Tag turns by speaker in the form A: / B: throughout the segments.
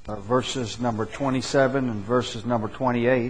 A: verses number 27 and verses number 28.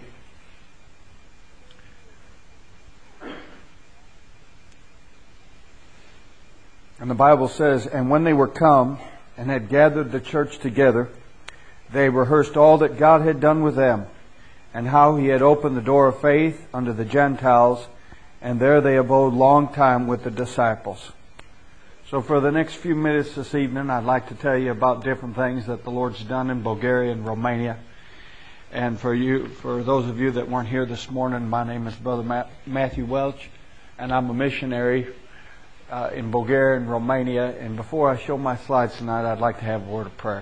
A: And the Bible says, "And when they were come and had gathered the church together, they rehearsed all that God had done with them, and how He had opened the door of faith unto the Gentiles, and there they abode long time with the disciples." So for the next few minutes this evening, I'd like to tell you about different things that the Lord's done in Bulgaria and Romania. And for those of you that weren't here this morning, my name is Brother Matthew Welch, and I'm a missionary in Bulgaria and Romania. And before I show my slides tonight, I'd like to have a word of prayer.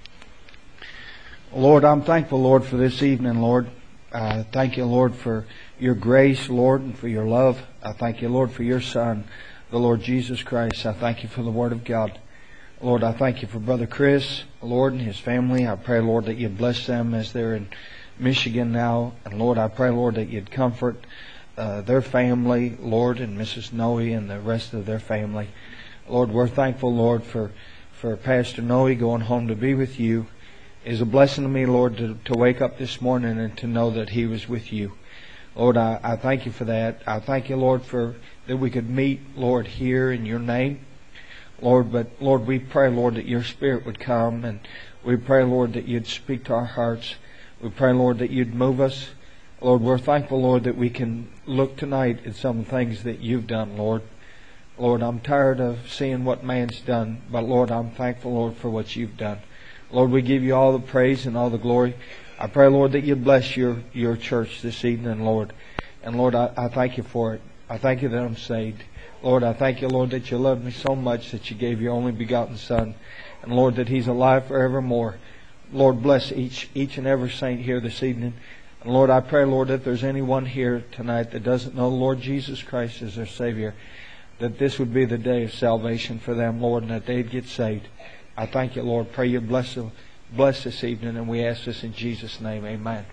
A: Lord, I'm thankful, Lord, for this evening, Lord. Thank you, Lord, for your grace, Lord, and for your love. I thank you, Lord, for your Son, the Lord Jesus Christ. I thank you for the Word of God. Lord, I thank you for Brother Chris, Lord, and his family. I pray, Lord, that you'd bless them as they're in Michigan now. And Lord, I pray, Lord, that you'd comfort their family, Lord, and Mrs. Noe and the rest of their family. Lord, we're thankful, Lord, for Pastor Noe going home to be with you. It is a blessing to me, Lord, to wake up this morning and to know that he was with you. Lord, I thank you for that. I thank you, Lord, for that we could meet, Lord, here in your name. Lord, but Lord, we pray, Lord, that your Spirit would come, and we pray, Lord, that you'd speak to our hearts. We pray, Lord, that you'd move us. Lord, we're thankful, Lord, that we can look tonight at some things that you've done, Lord. Lord, I'm tired of seeing what man's done, but Lord, I'm thankful, Lord, for what you've done. Lord, we give you all the praise and all the glory. I pray, Lord, that you bless your church this evening, Lord. And Lord, I thank you for it. I thank you that I'm saved. Lord, I thank you, Lord, that you loved me so much that you gave your only begotten Son. And Lord, that He's alive forevermore. Lord, bless each and every saint here this evening. And Lord, I pray, Lord, that there's anyone here tonight that doesn't know the Lord Jesus Christ as their Savior, that this would be the day of salvation for them, Lord, and that they'd get saved. I thank you, Lord. Pray you bless this evening, and we ask this in Jesus' name. Amen.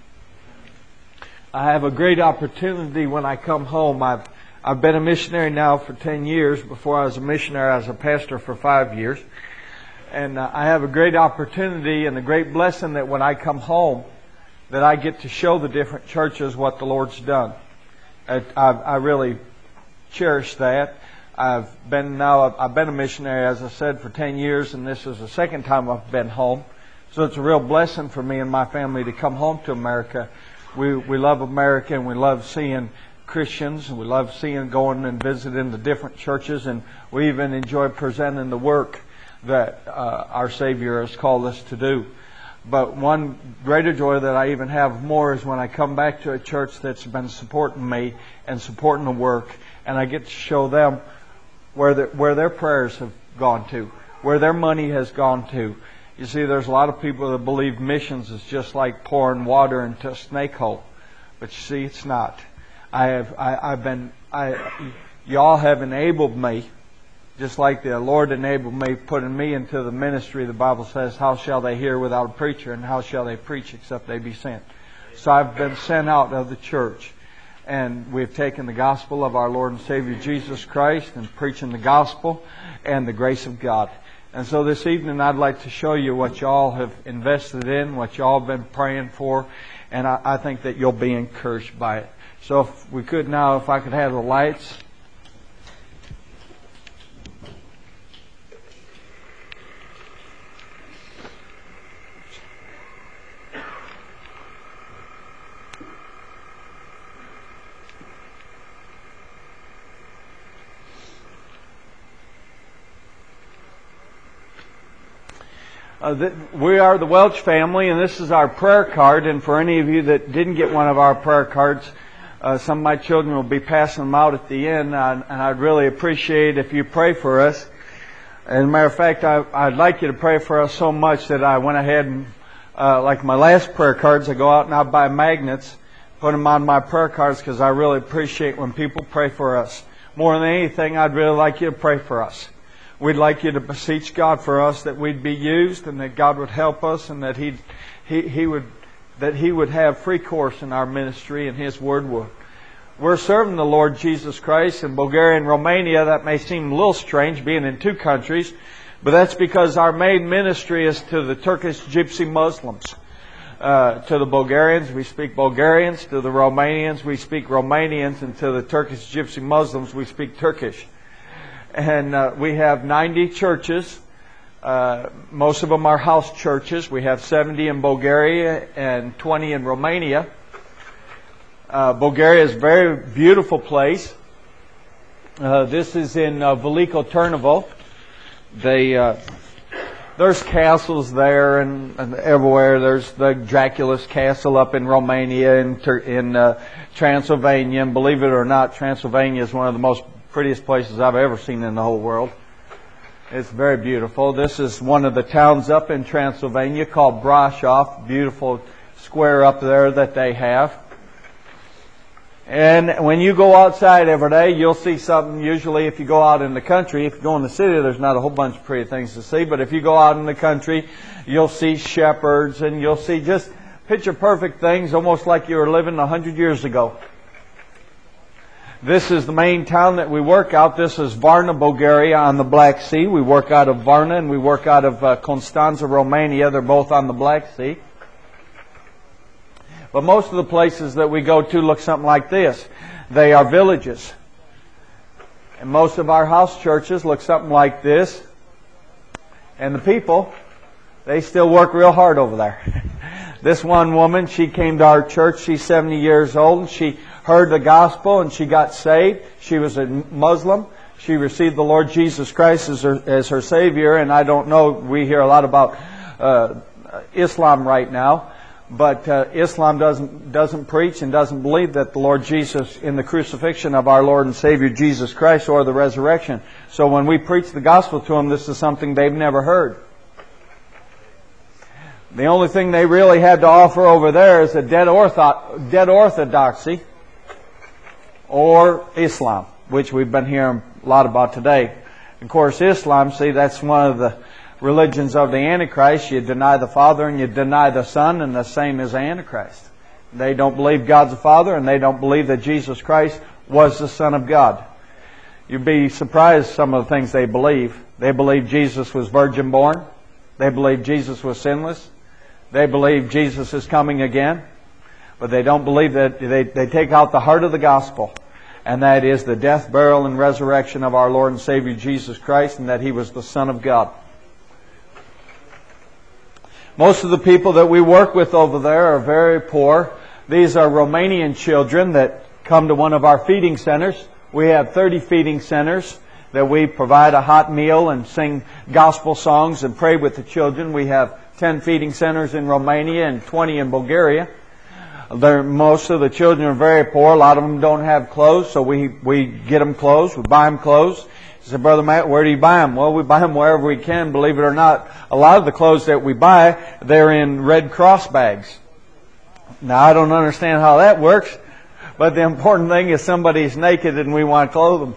A: I have a great opportunity when I come home. I've been a missionary now for 10 years. Before I was a missionary, I was a pastor for 5 years. And I have a great opportunity and a great blessing that when I come home, that I get to show the different churches what the Lord's done. I really cherish that. I've been a missionary, as I said, for 10 years, and this is the second time I've been home. So it's a real blessing for me and my family to come home to America. We love America, and we love seeing Christians, and we love going and visiting the different churches, and we even enjoy presenting the work that our Savior has called us to do. But one greater joy that I even have more is when I come back to a church that's been supporting me and supporting the work, and I get to show them where their prayers have gone to, where their money has gone to. You see, there's a lot of people that believe missions is just like pouring water into a snake hole. But you see, it's not. Y'all have enabled me, just like the Lord enabled me, putting me into the ministry. The Bible says, how shall they hear without a preacher, and how shall they preach except they be sent? So I've been sent out of the church, and we've taken the gospel of our Lord and Savior Jesus Christ and preaching the gospel and the grace of God. And so this evening I'd like to show you what y'all have invested in, what y'all have been praying for, and I think that you'll be encouraged by it. So if we could now, if I could have the lights. We are the Welch family, and this is our prayer card. And for any of you that didn't get one of our prayer cards, some of my children will be passing them out at the end, and I'd really appreciate if you pray for us. As a matter of fact, I'd like you to pray for us so much that I went ahead and, like my last prayer cards, I go out and I buy magnets, put them on my prayer cards, because I really appreciate when people pray for us. More than anything, I'd really like you to pray for us. We'd like you to beseech God for us that we'd be used, and that God would help us, and that He would have free course in our ministry, and His Word would. We're serving the Lord Jesus Christ in Bulgaria and Romania. That may seem a little strange, being in two countries, But that's because our main ministry is to the Turkish Gypsy Muslims. To the Bulgarians, we speak Bulgarians. To the Romanians, we speak Romanians. And to the Turkish Gypsy Muslims, we speak Turkish. And we have 90 churches. Most of them are house churches. We have 70 in Bulgaria and 20 in Romania. Bulgaria is a very beautiful place. This is in Veliko Trnovo. There's castles there and everywhere. There's the Dracula's castle up in Romania and in Transylvania. And believe it or not, Transylvania is one of the most prettiest places I've ever seen in the whole world. It's very beautiful. This is one of the towns up in Transylvania called Brasov. Beautiful square up there that they have. And when you go outside every day, you'll see something. Usually if you go out in the country, if you go in the city, there's not a whole bunch of pretty things to see. But if you go out in the country, you'll see shepherds and you'll see just picture perfect things, almost like you were living 100 years ago. This is the main town that we work out. This is Varna, Bulgaria on the Black Sea. We work out of Varna and we work out of Constanța, Romania. They're both on the Black Sea. But most of the places that we go to look something like this. They are villages. And most of our house churches look something like this. And the people, they still work real hard over there. This one woman, she came to our church. She's 70 years old. And she heard the gospel and she got saved. She was a Muslim. She received the Lord Jesus Christ as her Savior. And I don't know, we hear a lot about Islam right now. But Islam doesn't preach and doesn't believe that the Lord Jesus in the crucifixion of our Lord and Savior Jesus Christ or the resurrection. So when we preach the gospel to them, this is something they've never heard. The only thing they really had to offer over there is a dead orthodoxy or Islam, which we've been hearing a lot about today. Of course, Islam, see, that's one of the religions of the Antichrist. You deny the Father and you deny the Son, and the same as the Antichrist. They don't believe God's the Father, and they don't believe that Jesus Christ was the Son of God. You'd be surprised some of the things they believe. They believe Jesus was virgin born. They believe Jesus was sinless. They believe Jesus is coming again. But they don't believe that they take out the heart of the gospel. And that is the death, burial, and resurrection of our Lord and Savior Jesus Christ, and that He was the Son of God. Most of the people that we work with over there are very poor. These are Romanian children that come to one of our feeding centers. We have 30 feeding centers that we provide a hot meal and sing gospel songs and pray with the children. We have 10 feeding centers in Romania and 20 in Bulgaria. Most of the children are very poor. A lot of them don't have clothes, so we get them clothes. We buy them clothes. He said, Brother Matt, where do you buy them? Well, we buy them wherever we can. Believe it or not, a lot of the clothes that we buy, they're in Red Cross bags. Now, I don't understand how that works, but the important thing is somebody's naked and we want to clothe them.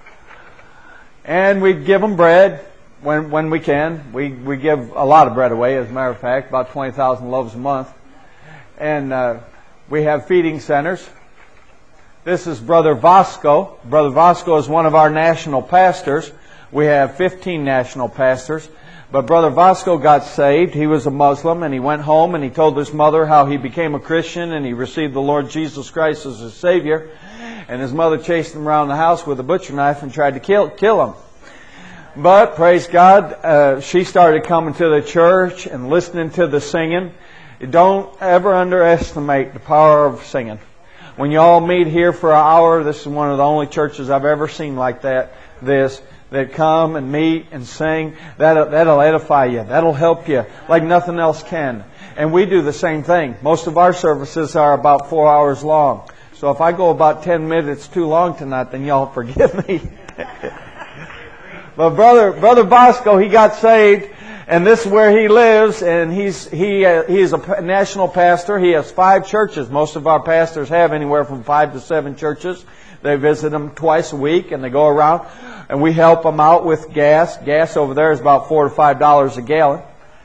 A: And we give them bread when we can. We give a lot of bread away, as a matter of fact, about 20,000 loaves a month. And we have feeding centers. This is Brother Vasco. Brother Vasco is one of our national pastors. We have 15 national pastors. But Brother Vasco got saved. He was a Muslim, and he went home and he told his mother how he became a Christian and he received the Lord Jesus Christ as his Savior. And his mother chased him around the house with a butcher knife and tried to kill him. But, praise God, she started coming to the church and listening to the singing. Don't ever underestimate the power of singing. When you all meet here for an hour, this is one of the only churches I've ever seen like that come and meet and sing. That'll edify you. That'll help you like nothing else can. And we do the same thing. Most of our services are about 4 hours long. So if I go about 10 minutes too long tonight, then y'all forgive me. But Brother Bosco, he got saved. And this is where he lives, and he's a national pastor. He has 5 churches. Most of our pastors have anywhere from 5 to 7 churches. They visit them twice a week, and they go around, and we help them out with gas. Gas over there is about $4 to $5 a gallon.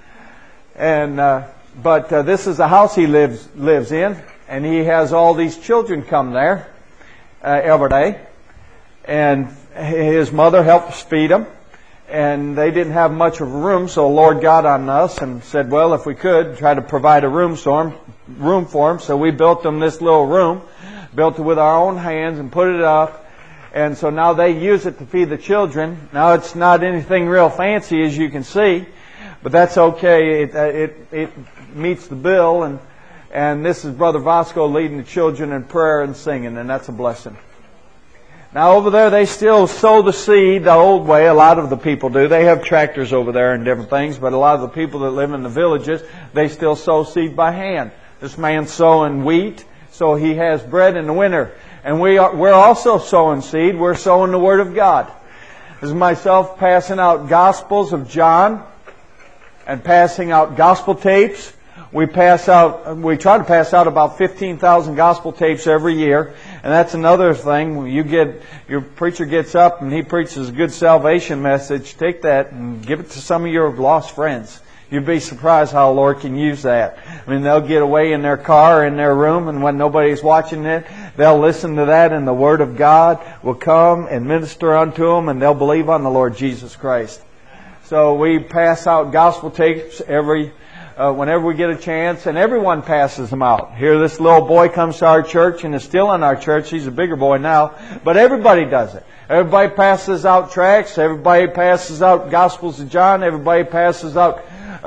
A: And but this is the house he lives in, and he has all these children come there every day, and his mother helps feed them.
B: And they didn't have much of a room, so the Lord got on us and said, well, if we could, try to provide a room for them. So we built them this little room, built it with our own hands and put it up. And so now they use it to feed the children. Now it's not anything real fancy, as you can see, but that's okay. It meets the bill. And this is Brother Vasco leading the children in prayer and singing, and that's a blessing. Now over there, they still sow the seed the old way. A lot of the people do. They have tractors over there and different things, but a lot of the people that live in the villages, they still sow seed by hand. This man's sowing wheat, so he has bread in the winter. And we're also sowing seed. We're sowing the Word of God. This is myself passing out Gospels of John and passing out gospel tapes. We try to pass out about 15,000 gospel tapes every year. And that's another thing. Your preacher gets up and he preaches a good salvation message. Take that and give it to some of your lost friends. You'd be surprised how the Lord can use that. I mean, they'll get away in their car, in their room, and when nobody's watching it, they'll listen to that, and the Word of God will come and minister unto them, and they'll believe on the Lord Jesus Christ. So we pass out gospel tapes whenever we get a chance, and everyone passes them out. Here this little boy comes to our church and is still in our church. He's a bigger boy now, but everybody does it. Everybody passes out tracts. Everybody passes out Gospels of John. Everybody passes out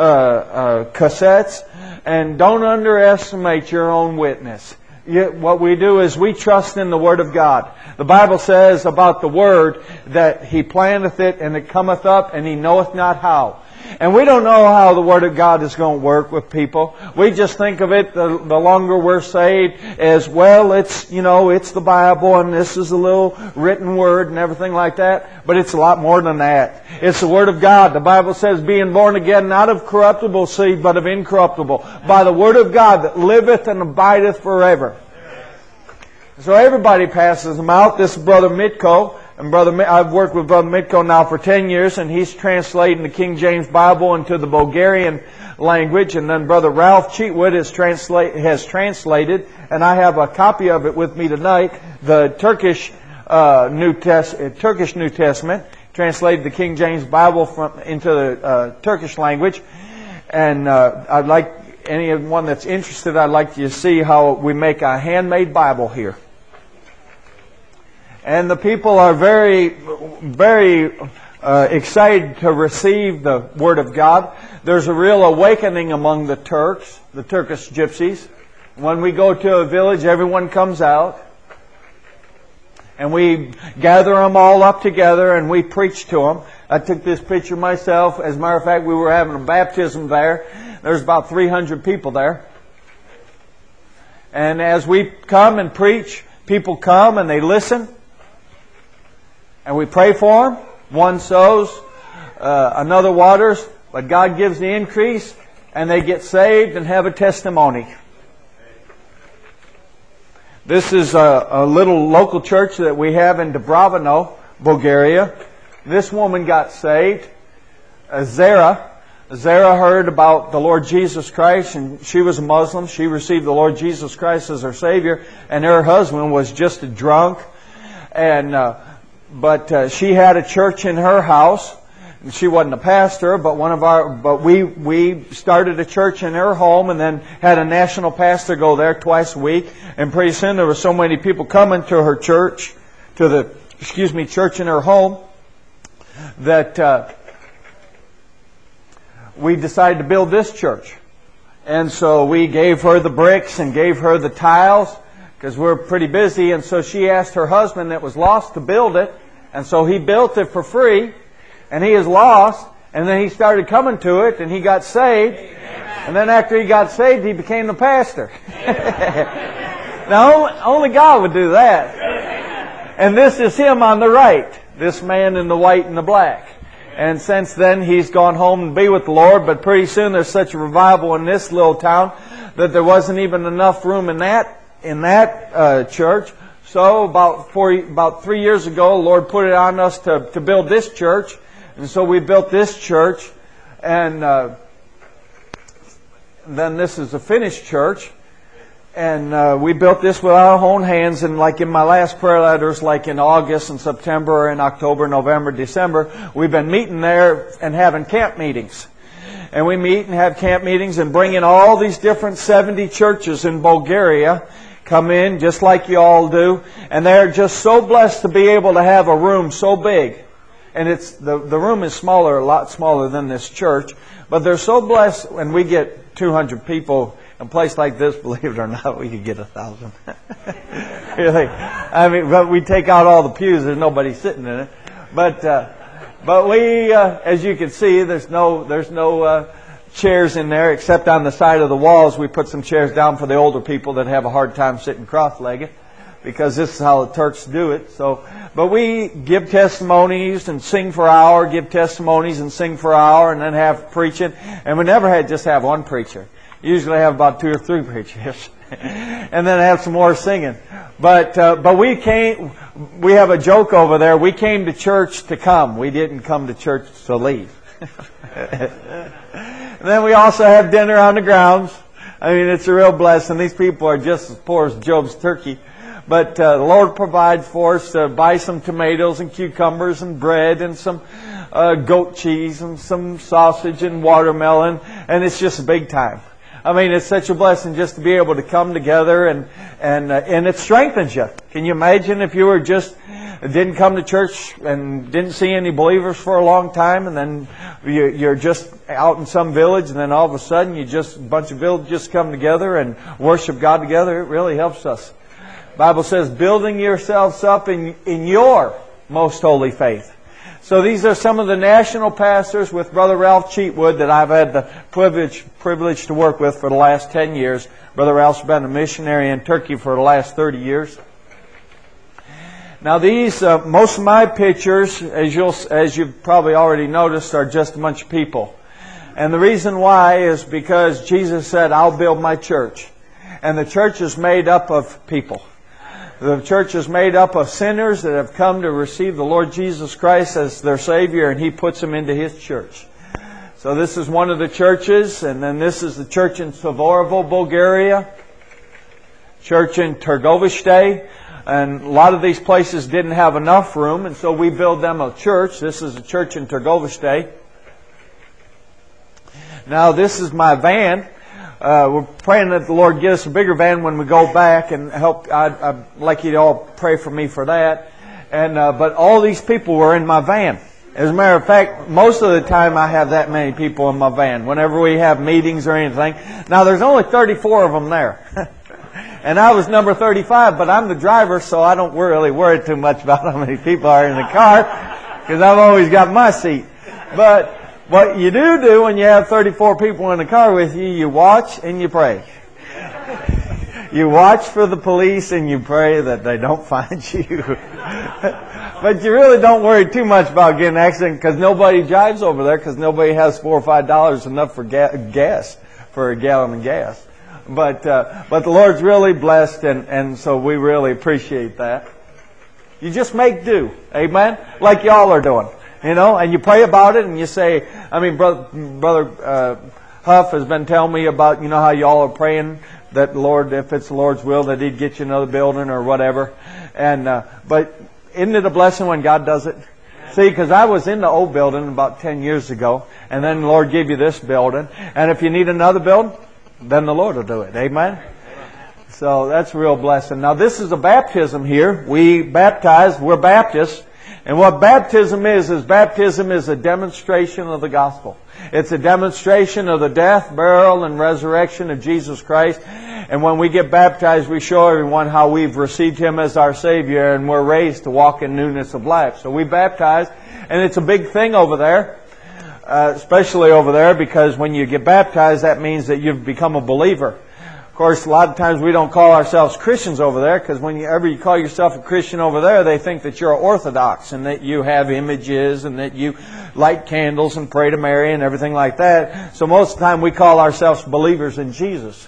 B: cassettes. And don't underestimate your own witness. What we do is we trust in the Word of God. The Bible says about the Word that He planteth it and it cometh up and He knoweth not how. And we don't know how the Word of God is going to work with people. We just think of it, the longer we're saved, as, well, it's the Bible and this is a little written Word and everything like that. But it's a lot more than that. It's the Word of God. The Bible says, being born again, not of corruptible seed, but of incorruptible, by the Word of God that liveth and abideth forever. So everybody passes them out. This is Brother Mitko. And I've worked with Brother Mitko now for 10 years, and he's translating the King James Bible into the Bulgarian language. And then Brother Ralph Cheatwood has translated, and I have a copy of it with me tonight, the Turkish New Testament, translated the King James Bible into the Turkish language. And I'd like anyone that's interested, I'd like you to see how we make a handmade Bible here. And the people are very, very excited to receive the Word of God. There's a real awakening among the Turks, the Turkish gypsies. When we go to a village, everyone comes out. And we gather them all up together and we preach to them. I took this picture myself. As a matter of fact, we were having a baptism there. There's about 300 people there. And as we come and preach, people come and they listen. And we pray for them. One sows, another waters, but God gives the increase, and they get saved and have a testimony. This is a little local church that we have in Dubrovino, Bulgaria. This woman got saved. Zara heard about the Lord Jesus Christ, and she was a Muslim. She received the Lord Jesus Christ as her Savior, and her husband was just a drunk. But she had a church in her house. She wasn't a pastor, but we started a church in her home and then had a national pastor go there twice a week. And pretty soon there were so many people coming to her church, church in her home, that we decided to build this church. And so we gave her the bricks and gave her the tiles, because we're pretty busy. And so she asked her husband that was lost to build it. And so he built it for free. And he is lost. And then he started coming to it and he got saved. Amen. And then after he got saved, he became the pastor. Now, only God would do that. Amen. And this is him on the right. This man in the white and the black. And since then, he's gone home to be with the Lord. But pretty soon, there's such a revival in this little town that there wasn't even enough room in that church. So about 3 years ago, the Lord put it on us to build this church. And so we built this church. And then this is a finished church. And we built this with our own hands. And like in my last prayer letters, like in August and September and October, November, December, we've been meeting there and having camp meetings. And we meet and have camp meetings and bring in all these different 70 churches in Bulgaria. Come in just like you all do. And they're just so blessed to be able to have a room so big. And it's the room is smaller, a lot smaller than this church. But they're so blessed when we get 200 people. In a place like this, believe it or not, we could get 1,000. Really. I mean, but we take out all the pews. There's nobody sitting in it. But we, as you can see, there's no chairs in there except on the side of the walls. We put some chairs down for the older people that have a hard time sitting cross-legged, because this is how the Turks do it. So, but we give testimonies and sing for an hour, give testimonies and sing for an hour, and then have preaching. And we never had just have one preacher. Usually have about 2 or 3 preachers, and then have some more singing. But we have a joke over there. We came to church to come. We didn't come to church to leave. And then we also have dinner on the grounds. I mean, it's a real blessing. These people are just as poor as Job's turkey. But the Lord provides for us to buy some tomatoes and cucumbers and bread and some goat cheese and some sausage and watermelon. And it's just big time. I mean, it's such a blessing just to be able to come together, and it strengthens you. Can you imagine if you were didn't come to church and didn't see any believers for a long time, and then you're just out in some village, and then all of a sudden a bunch of villages come together and worship God together? It really helps us. The Bible says, building yourselves up in your most holy faith. So these are some of the national pastors with Brother Ralph Cheatwood that I've had the privilege to work with for the last 10 years. Brother Ralph's been a missionary in Turkey for the last 30 years. Now these, most of my pictures, as you've probably already noticed, are just a bunch of people. And the reason why is because Jesus said, I'll build my church. And the church is made up of people. The church is made up of sinners that have come to receive the Lord Jesus Christ as their Savior, and He puts them into His church. So this is one of the churches, and then this is the church in Savorovo, Bulgaria, church in Târgoviște, and a lot of these places didn't have enough room, and so we built them a church. This is a church in Târgoviște. Now this is my van. We're praying that the Lord get us a bigger van when we go back, and help. I'd like you to all pray for me for that. And but all these people were in my van. As a matter of fact, most of the time I have that many people in my van. Whenever we have meetings or anything. Now there's only 34 of them there, and I was number 35. But I'm the driver, so I don't really worry too much about how many people are in the car, because I've always got my seat. But what you do when you have 34 people in the car with you, you watch and you pray. You watch for the police and you pray that they don't find you. But you really don't worry too much about getting an accident, because nobody drives over there, because nobody has $4 or $5 enough for gas, for a gallon of gas. But the Lord's really blessed, and so we really appreciate that. You just make do. Amen? Like y'all are doing. You know, and you pray about it, and you say, I mean, Brother Huff has been telling me about, how y'all are praying that the Lord, if it's the Lord's will, that He'd get you another building or whatever. And but isn't it a blessing when God does it? See, because I was in the old building about 10 years ago, and then the Lord gave you this building. And if you need another building, then the Lord will do it. Amen? So that's a real blessing. Now this is a baptism here. We're Baptists. And what baptism is a demonstration of the gospel. It's a demonstration of the death, burial, and resurrection of Jesus Christ. And when we get baptized, we show everyone how we've received Him as our Savior, and we're raised to walk in newness of life. So we baptize, and it's a big thing over there, especially over there, because when you get baptized, that means that you've become a believer. Of course, a lot of times we don't call ourselves Christians over there, because whenever you call yourself a Christian over there, they think that you're Orthodox and that you have images and that you light candles and pray to Mary and everything like that. So most of the time we call ourselves believers in Jesus.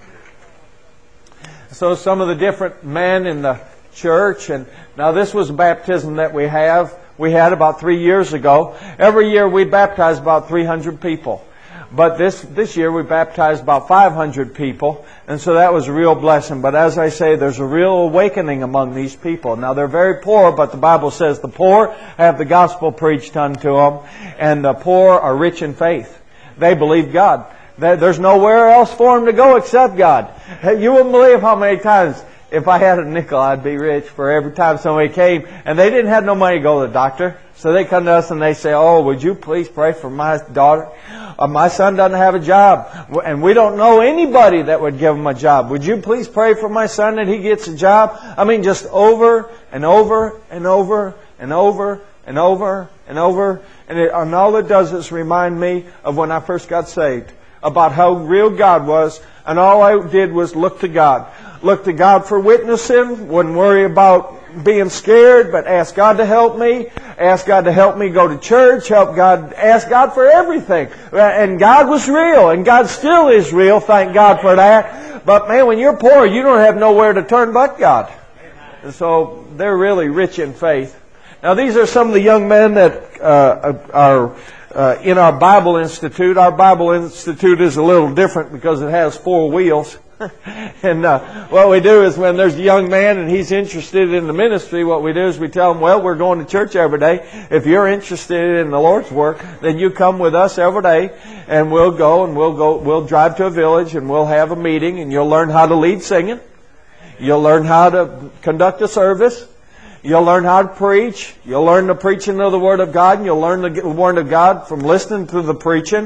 B: So some of the different men in the church, and now this was a baptism that we had about 3 years ago. Every year we baptize about 300 people. But this year we baptized about 500 people, and so that was a real blessing. But as I say, there's a real awakening among these people. Now they're very poor, but the Bible says the poor have the gospel preached unto them, and the poor are rich in faith. They believe God. There's nowhere else for them to go except God. You wouldn't believe how many times, if I had a nickel, I'd be rich for every time somebody came, and they didn't have no money to go to the doctor. So they come to us and they say, "Oh, would you please pray for my daughter? My son doesn't have a job, and we don't know anybody that would give him a job. Would you please pray for my son that he gets a job?" I mean, just over and over and over and over and over and over. And all it does is remind me of when I first got saved, about how real God was, and all I did was look to God. Look to God for witnessing, wouldn't worry about being scared, but ask God to help me. Ask God to help me go to church. Ask God for everything. And God was real, and God still is real. Thank God for that. But man, when you're poor, you don't have nowhere to turn but God. And so they're really rich in faith. Now these are some of the young men that are in our Bible Institute. Our Bible Institute is a little different because it has 4 wheels. And what we do is when there's a young man and he's interested in the ministry, what we do is we tell him, "Well, we're going to church every day. If you're interested in the Lord's work, then you come with us every day, and we'll drive to a village and we'll have a meeting, and you'll learn how to lead singing. You'll learn how to conduct a service. You'll learn how to preach. You'll learn the preaching of the Word of God, and you'll learn the Word of God from listening to the preaching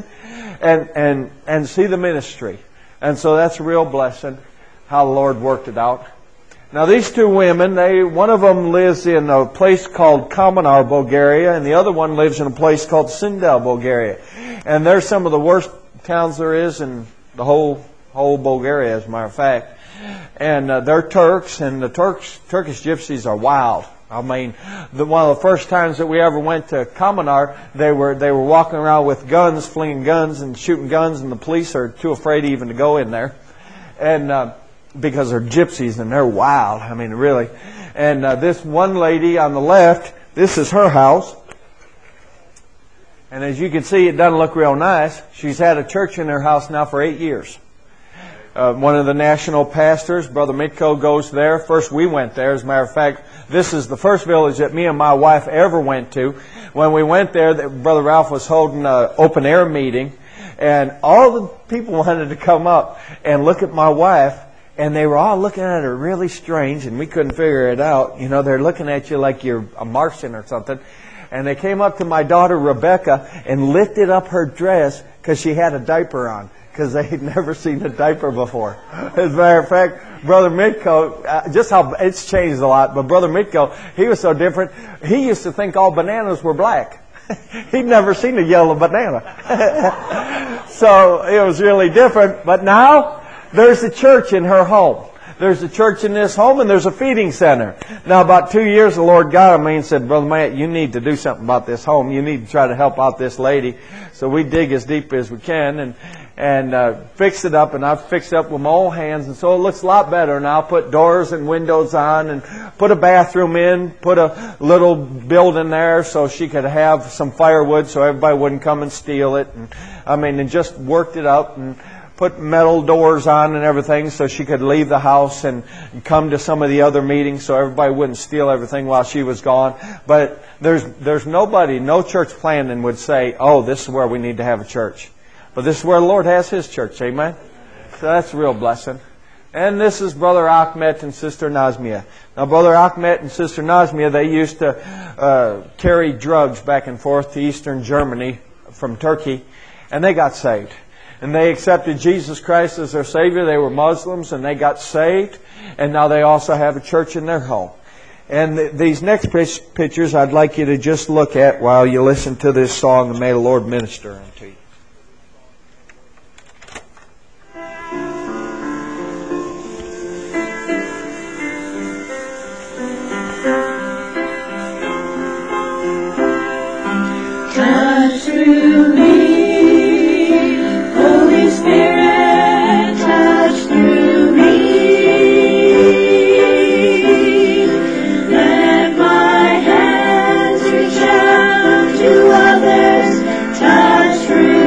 B: and see the ministry." And so that's a real blessing, how the Lord worked it out. Now these 2 women, one of them lives in a place called Kamenar, Bulgaria, and the other one lives in a place called Sindel, Bulgaria. And they're some of the worst towns there is in the whole Bulgaria, as a matter of fact. And they're Turks, and the Turkish gypsies are wild. I mean, one of the first times that we ever went to Kamenar, they were walking around with guns, flinging guns and shooting guns, and the police are too afraid even to go in there, and because they're gypsies and they're wild. I mean, really. And this one lady on the left, this is her house, and as you can see, it doesn't look real nice. She's had a church in her house now for 8 years. One of the national pastors, Brother Mitko, goes there. First we went there. As a matter of fact, this is the first village that me and my wife ever went to. When we went there, Brother Ralph was holding an open air meeting, and all the people wanted to come up and look at my wife, and they were all looking at her really strange, and we couldn't figure it out. You know, they're looking at you like you're a Martian or something. And they came up to my daughter Rebecca and lifted up her dress because she had a diaper on, because they had never seen a diaper before. As a matter of fact, Brother Mitko, just how it's changed a lot, but Brother Mitko, he was so different. He used to think all bananas were black. He'd never seen a yellow banana. So it was really different. But now there's a church in her home. There's a church in this home, and there's a feeding center. Now, about 2 years, the Lord got on me and said, "Brother Matt, you need to do something about this home. You need to try to help out this lady." So we dig as deep as we can and fixed it up, and I've fixed it up with my own hands, and so it looks a lot better now. Put doors and windows on, and put a bathroom in, put a little building there so she could have some firewood so everybody wouldn't come and steal it. And just worked it up and put metal doors on and everything so she could leave the house and come to some of the other meetings so everybody wouldn't steal everything while she was gone. But there's nobody, no church planning would say, "Oh, this is where we need to have a church." But this is where the Lord has His church, amen? So that's a real blessing. And this is Brother Ahmet and Sister Nazmia. Now, Brother Ahmet and Sister Nazmia, they used to carry drugs back and forth to Eastern Germany from Turkey, and they got saved. And they accepted Jesus Christ as their Savior. They were Muslims, and they got saved. And now they also have a church in their home. And these next pictures I'd like you to just look at while you listen to this song, and may the Lord minister unto you.
C: Touch through me, Holy Spirit, touch through me. Let my hands reach out to others, touch through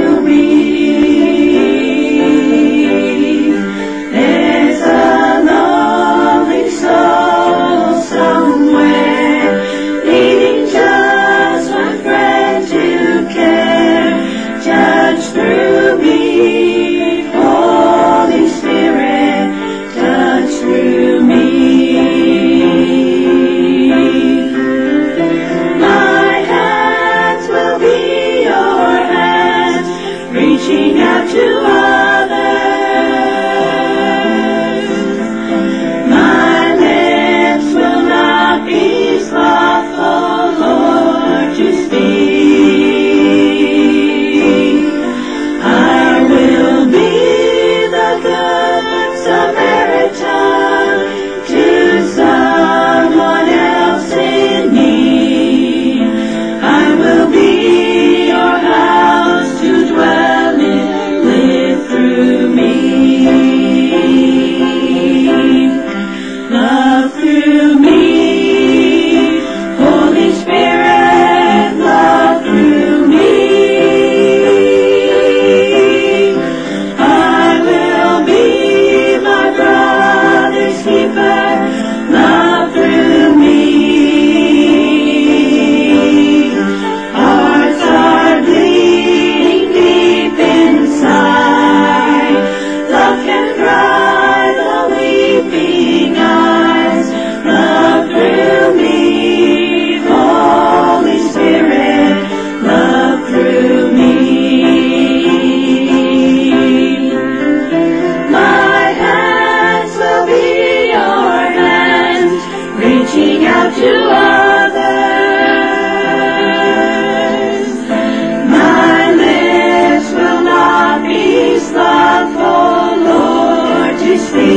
C: touch through me. Holy Spirit, touch through me. My hands will be your hands, reaching out to others. My lips will not be slothful, Lord, to speak. I will be the good Samaritan to someone else in need. I will be your house to dwell in, live through me. Love through me. Holy Spirit, love through me. I will be my brother's keeper. Love through me. Hearts are bleeding deep inside. Love can dry the weeping eyes. Love through me. Holy Spirit, love through me. My hands will be your hands, reaching out to others. My lips will not be slothful, Lord, to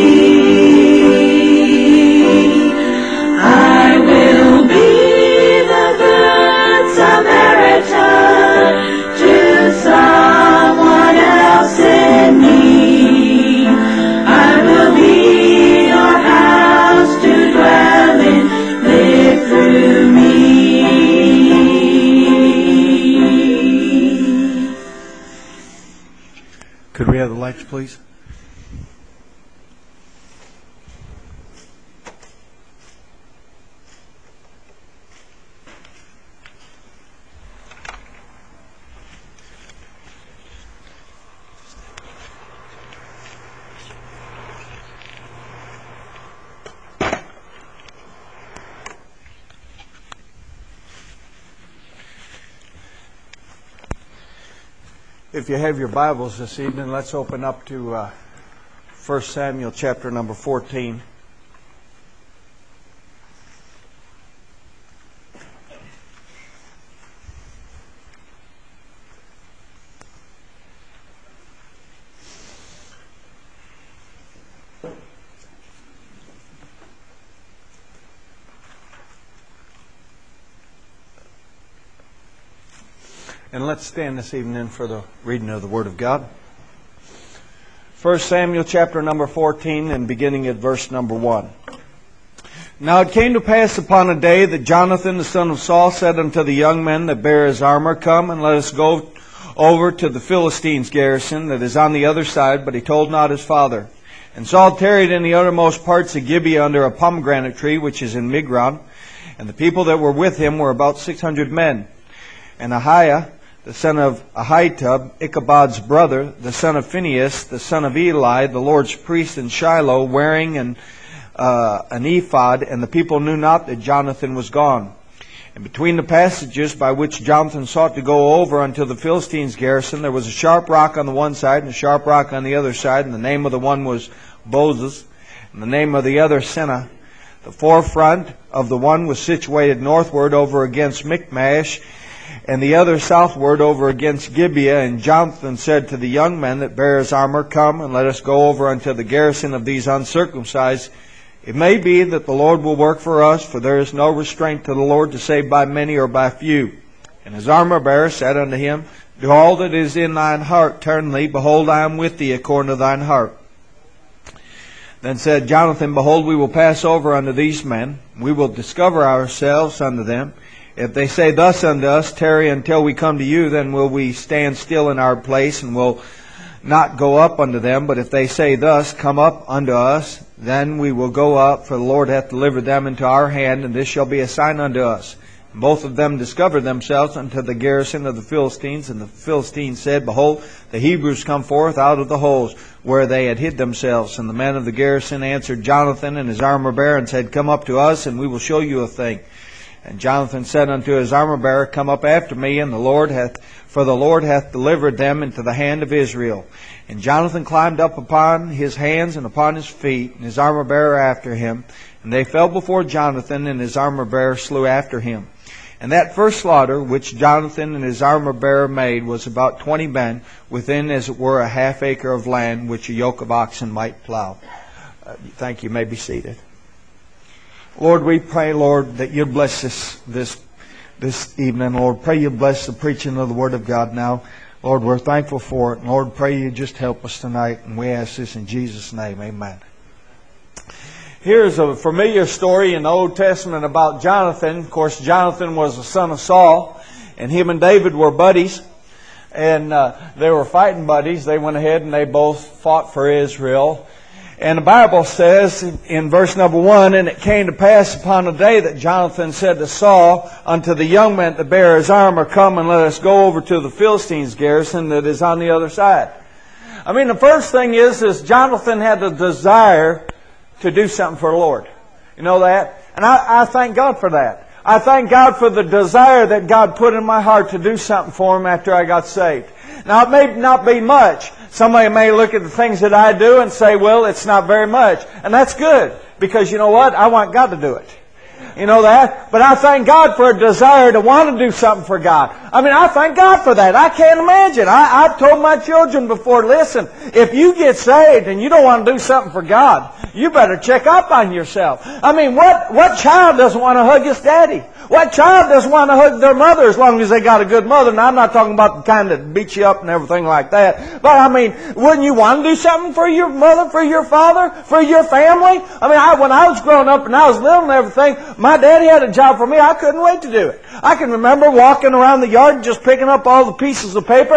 C: speak. I will be the good Samaritan to someone else in need. I will be your house to dwell in, live through me.
A: Could we have the lights, please? If you have your Bibles this evening, let's open up to 1 Samuel chapter number 14. And let's stand this evening for the reading of the Word of God. 1 Samuel chapter number 14 and beginning at verse number 1. Now it came to pass upon a day that Jonathan the son of Saul said unto the young men that bare his armor, Come and let us go over to the Philistines' garrison that is on the other side. But he told not his father. And Saul tarried in the uttermost parts of Gibeah under a pomegranate tree which is in Migron. And the people that were with him were about 600 men. And Ahiah, the son of Ahitub, Ichabod's brother, the son of Phinehas, the son of Eli, the Lord's priest in Shiloh, wearing an ephod, and the people knew not that Jonathan was gone. And between the passages by which Jonathan sought to go over unto the Philistines' garrison, there was a sharp rock on the one side and a sharp rock on the other side, and the name of the one was Bozez, and the name of the other Seneh. The forefront of the one was situated northward over against Michmash, and the other southward over against Gibeah. And Jonathan said to the young men that bare his armor, Come and let us go over unto the garrison of these uncircumcised. It may be that the Lord will work for us, for there is no restraint to the Lord to save by many or by few. And his armor bearer said unto him, Do all that is in thine heart, turn thee, behold, I am with thee according to thine heart. Then said Jonathan, Behold, we will pass over unto these men, we will discover ourselves unto them. If they say thus unto us, Tarry until we come to you, then will we stand still in our place, and will not go up unto them. But if they say thus, Come up unto us, then we will go up, for the Lord hath delivered them into our hand, and this shall be a sign unto us,
B: Both of them discovered themselves unto the garrison of the Philistines, and the Philistines said, Behold, the Hebrews come forth out of the holes where they had hid themselves. And the men of the garrison answered Jonathan and his armor-bearer, and said, Come up to us, and we will show you a thing. And Jonathan said unto his armor-bearer, Come up after me, and the Lord hath delivered them into the hand of Israel. And Jonathan climbed up upon his hands and upon his feet, and his armor-bearer after him. And they fell before Jonathan, and his armor-bearer slew after him. And that first slaughter which Jonathan and his armor-bearer made was about 20 men, within as it were a half acre of land, which a yoke of oxen might plow. Thank you. You may be seated. Lord, we pray, Lord, that you'd bless this evening. Lord, pray you bless the preaching of the Word of God now. Lord, we're thankful for it. And Lord, pray you just help us tonight. And we ask this in Jesus' name. Amen. Here's a familiar story in the Old Testament about Jonathan. Of course, Jonathan was the son of Saul, and him and David were buddies. And they were fighting buddies. They went ahead and they both fought for Israel. And the Bible says in verse number 1, And it came to pass upon a day that Jonathan said to Saul, unto the young men that bear his armor, Come and let us go over to the Philistines' garrison that is on the other side. I mean, the first thing is Jonathan had the desire to do something for the Lord. You know that? And I thank God for that. I thank God for the desire that God put in my heart to do something for Him after I got saved. Now, it may not be much. Somebody may look at the things that I do and say, well, it's not very much. And that's good. Because you know what? I want God to do it. You know that? But I thank God for a desire to want to do something for God. I mean, I thank God for that. I can't imagine. I've told my children before, listen, if you get saved and you don't want to do something for God, you better check up on yourself. I mean, what child doesn't want to hug his daddy? What child doesn't want to hug their mother as long as they got a good mother? Now, I'm not talking about the kind that beats you up and everything like that. But, I mean, wouldn't you want to do something for your mother, for your father, for your family? I mean, when I was growing up and I was little and everything, my daddy had a job for me. I couldn't wait to do it. I can remember walking around the yard and just picking up all the pieces of paper,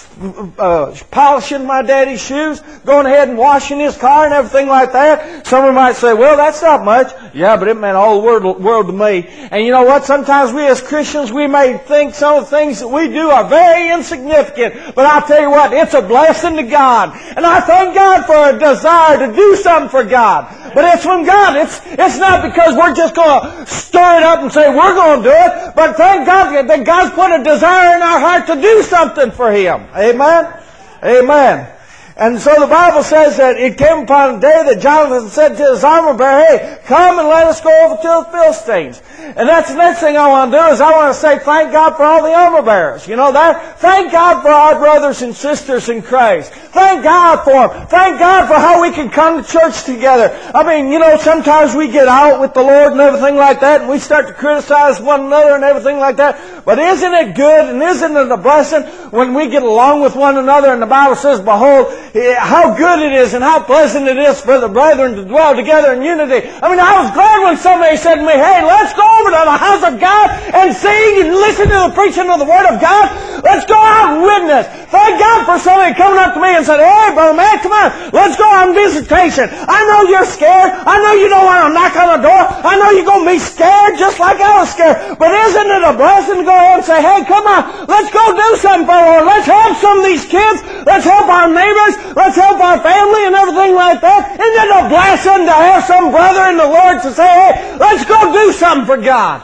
B: polishing my daddy's shoes, going ahead and washing his car and everything like that. Someone might say, well, that's not much. Yeah, but it meant all the world to me. And you know what? Sometimes we as Christians, we may think some of the things that we do are very insignificant. But I'll tell you what, it's a blessing to God. And I thank God for a desire to do something for God. But it's from God. It's not because we're just going to stir it up and say we're going to do it. But thank God that God's put a desire in our heart to do something for Him. Amen? Amen. And so the Bible says that it came upon a day that Jonathan said to his armor-bearer, hey, come and let us go over to the Philistines. And that's the next thing I want to do is I want to say thank God for all the armor-bearers. You know that? Thank God for our brothers and sisters in Christ. Thank God for them. Thank God for how we can come to church together. I mean, you know, sometimes we get out with the Lord and everything like that, and we start to criticize one another and everything like that. But isn't it good and isn't it a blessing when we get along with one another? And the Bible says, behold, how good it is and how pleasant it is for the brethren to dwell together in unity. I mean, I was glad when somebody said to me, hey, let's go over to the house of God and sing and listen to the preaching of the Word of God. Let's go out and witness. Thank God for somebody coming up to me and said, hey, brother man, come on, let's go on visitation. I know you're scared. I know you don't want to knock on the door. I know you're going to be scared just like I was scared. But isn't it a blessing to go ahead and say, hey, come on, let's go do something for the Lord. Let's help some of these kids. Let's help our neighbors. Let's help our family and everything like that. Isn't it a blessing to have some brother in the Lord to say, hey, let's go do something for God?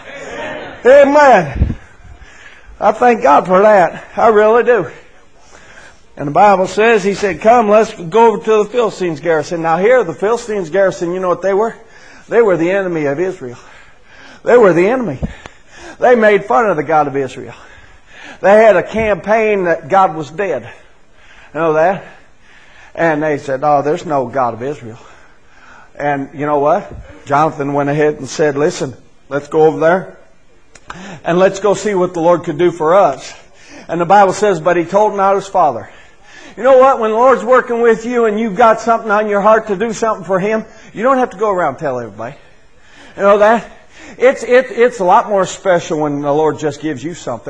B: Amen. I thank God for that. I really do. And the Bible says, He said, come, let's go over to the Philistines' garrison. Now here, the Philistines' garrison, you know what they were? They were the enemy of Israel. They were the enemy. They made fun of the God of Israel. They had a campaign that God was dead. You know that? And they said, oh, there's no God of Israel. And you know what? Jonathan went ahead and said, listen, let's go over there and let's go see what the Lord could do for us. And the Bible says, but he told not his father. You know what? When the Lord's working with you and you've got something on your heart to do something for Him, you don't have to go around and tell everybody. You know that? It's a lot more special when the Lord just gives you something.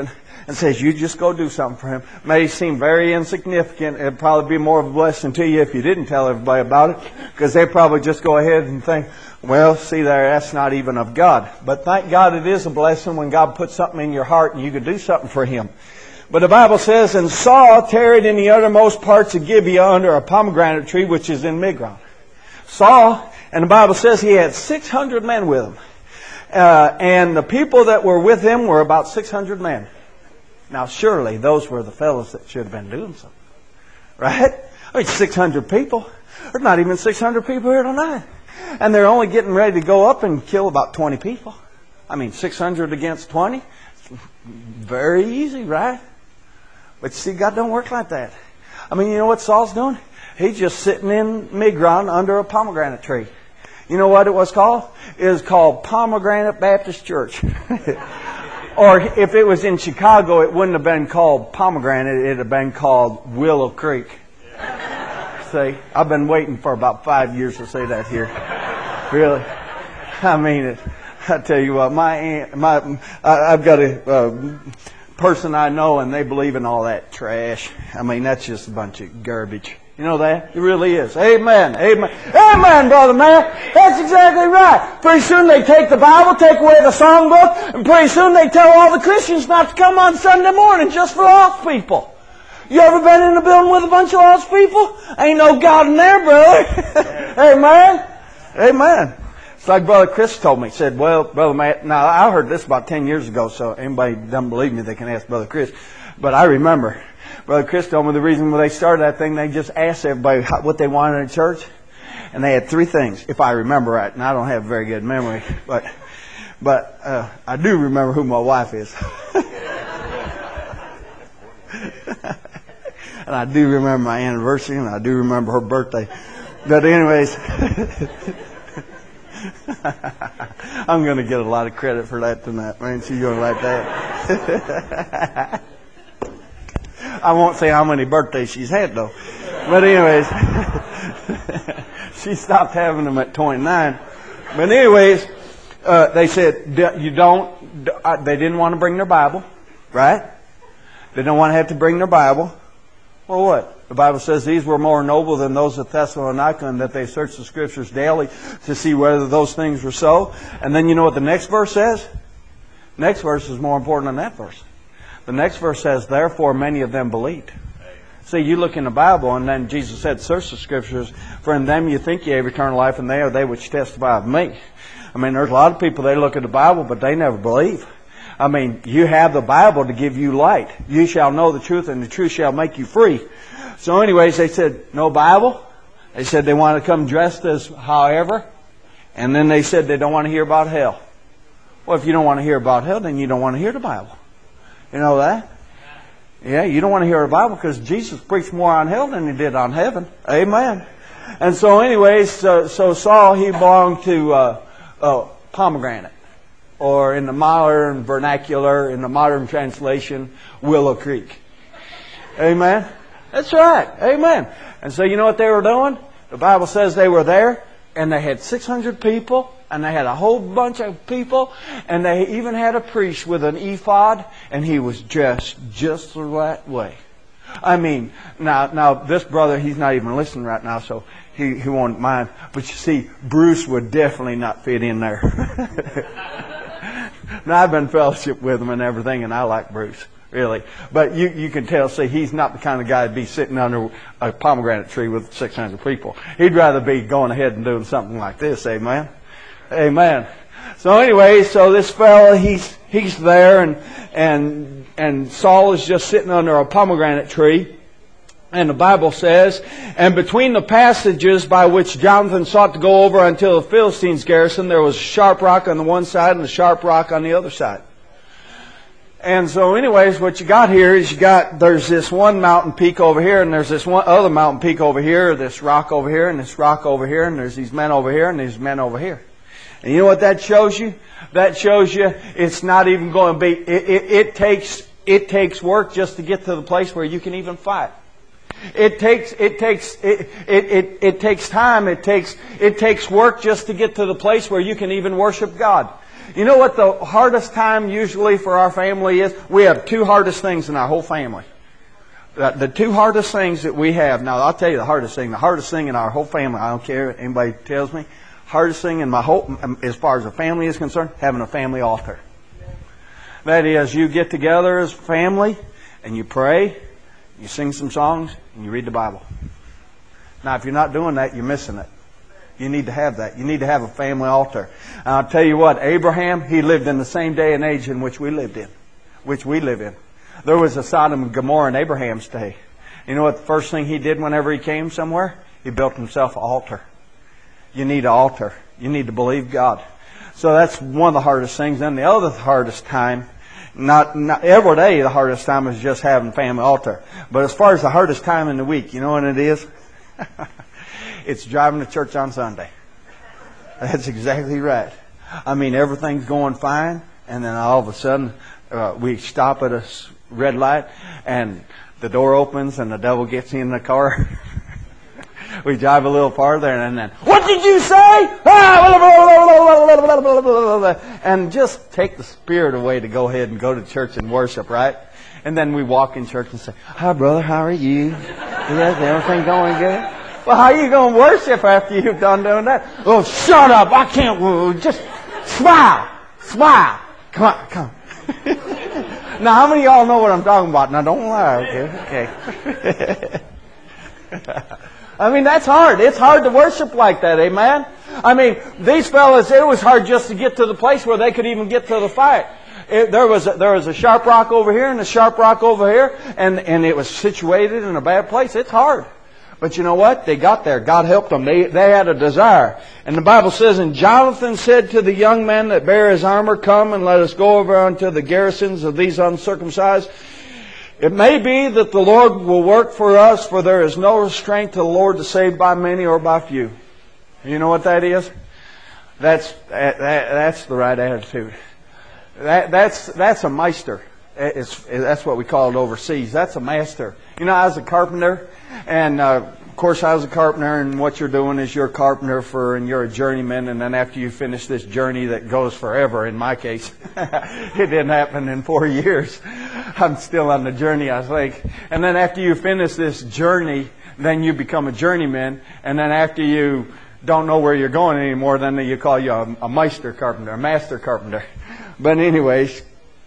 B: and says, you just go do something for him. May seem very insignificant. It'd probably be more of a blessing to you if you didn't tell everybody about it, because they probably just go ahead and think, well, see there, that's not even of God. But thank God it is a blessing when God puts something in your heart and you can do something for him. But the Bible says, and Saul tarried in the uttermost parts of Gibeah under a pomegranate tree which is in Migron. Saul, and the Bible says he had 600 men with him. And the people that were with him were about 600 men. Now surely those were the fellows that should have been doing something. Right? I mean, 600 people. There's not even 600 people here tonight. And they're only getting ready to go up and kill about 20 people. I mean, 600 against 20. Very easy, right? But see, God don't work like that. I mean, you know what Saul's doing? He's just sitting in Migron under a pomegranate tree. You know what it was called? It was called Pomegranate Baptist Church. Or if it was in Chicago, it wouldn't have been called Pomegranate. It would have been called Willow Creek. See, I've been waiting for about 5 years to say that here. Really. I mean it. I tell you what, I've got a person I know, and they believe in all that trash. I mean, that's just a bunch of garbage. You know that? It really is. Amen. Amen. Amen, brother man. That's exactly right. Pretty soon they take the Bible, take away the songbook, and pretty soon they tell all the Christians not to come on Sunday morning just for lost people. You ever been in a building with a bunch of lost people? Ain't no God in there, brother. Amen. Amen. It's like Brother Chris told me. He said, well, Brother Matt, now I heard this about 10 years ago, so anybody doesn't believe me, they can ask Brother Chris. But I remember, Brother Chris told me the reason when they started that thing, they just asked everybody what they wanted in church. And they had 3 things, if I remember right. And I don't have a very good memory, but I do remember who my wife is. And I do remember my anniversary, and I do remember her birthday. But anyways, I'm going to get a lot of credit for that tonight, man. She's going to like that. I won't say how many birthdays she's had, though. But anyways, she stopped having them at 29. But anyways, they said they didn't want to bring their Bible, right? They don't want to have to bring their Bible. Well, what? The Bible says these were more noble than those of Thessalonica, and that they searched the Scriptures daily to see whether those things were so. And then you know what the next verse says? Next verse is more important than that verse. The next verse says, therefore many of them believed. See, you look in the Bible, and then Jesus said, search the Scriptures, for in them you think you have eternal life, and they are they which testify of me. I mean, there's a lot of people, they look at the Bible, but they never believe. I mean, you have the Bible to give you light. You shall know the truth, and the truth shall make you free. So anyways, they said, no Bible. They said they want to come dressed as however. And then they said they don't want to hear about hell. Well, if you don't want to hear about hell, then you don't want to hear the Bible. You know that? Yeah, you don't want to hear the Bible because Jesus preached more on hell than he did on heaven. Amen. And so anyways, so Saul, he belonged to Pomegranate. Or in the modern vernacular, in the modern translation, Willow Creek. Amen? That's right. Amen. And so you know what they were doing? The Bible says they were there, and they had 600 people, and they had a whole bunch of people, and they even had a priest with an ephod, and he was dressed just the right way. I mean, now this brother, he's not even listening right now, so he won't mind. But you see, Bruce would definitely not fit in there. Now, I've been fellowship with him and everything, and I like Bruce, really. But you can tell, see, he's not the kind of guy to be sitting under a pomegranate tree with 600 people. He'd rather be going ahead and doing something like this, amen? Amen. So anyway, so this fellow, he's there, and Saul is just sitting under a pomegranate tree. And the Bible says, and between the passages by which Jonathan sought to go over until the Philistines garrison, there was a sharp rock on the one side and a sharp rock on the other side. And so anyways, what you got here is there's this one mountain peak over here, and there's this one other mountain peak over here, this rock over here, and this rock over here, and there's these men over here, and these men over here. And you know what that shows you? That shows you it's not even going to be, it takes work just to get to the place where you can even fight. It takes time. It takes work just to get to the place where you can even worship God. You know what the hardest time usually for our family is? We have two hardest things in our whole family. The two hardest things that we have. Now, I'll tell you the hardest thing. The hardest thing in our whole family, I don't care if anybody tells me, hardest thing in my whole, as far as the family is concerned, having a family altar. That is, you get together as family and you pray, you sing some songs, and you read the Bible. Now, if you're not doing that, you're missing it. You need to have that. You need to have a family altar. And I'll tell you what, Abraham, he lived in the same day and age in which we live in. There was a Sodom and Gomorrah in Abraham's day. You know what the first thing he did whenever he came somewhere? He built himself an altar. You need an altar. You need to believe God. So that's one of the hardest things. Then the other hardest time, not every day the hardest time is just having family altar. But as far as the hardest time in the week, you know what it is? It's driving to church on Sunday. That's exactly right. I mean, everything's going fine, and then all of a sudden we stop at a red light, and the door opens, and the devil gets in the car. We drive a little farther, and then, what did you say? And just take the spirit away to go ahead and go to church and worship, right? And then we walk in church and say, hi, brother, how are you? Is everything going good? Well, how are you going to worship after you've done doing that? Oh, shut up. I can't. Just smile. Smile. Come on, come. Now, how many of y'all know what I'm talking about? Now, don't lie, okay? I mean, that's hard. It's hard to worship like that, amen? I mean, these fellas, it was hard just to get to the place where they could even get to the fight. There was a sharp rock over here and a sharp rock over here, and it was situated in a bad place. It's hard. But you know what? They got there. God helped them. They had a desire. And the Bible says, and Jonathan said to the young men that bear his armor, come and let us go over unto the garrisons of these uncircumcised. It may be that the Lord will work for us, for there is no restraint to the Lord to save by many or by few. You know what that is? That's the right attitude. That's a meister. That's what we call it overseas. That's a master. You know, I was a carpenter, and of course I was a carpenter, and what you're doing is you're a carpenter and you're a journeyman, and then after you finish this journey that goes forever, in my case, it didn't happen in 4 years. I'm still on the journey, I think. And then after you finish this journey, then you become a journeyman, and then after you don't know where you're going anymore, then you call you a meister carpenter, a master carpenter. But anyways,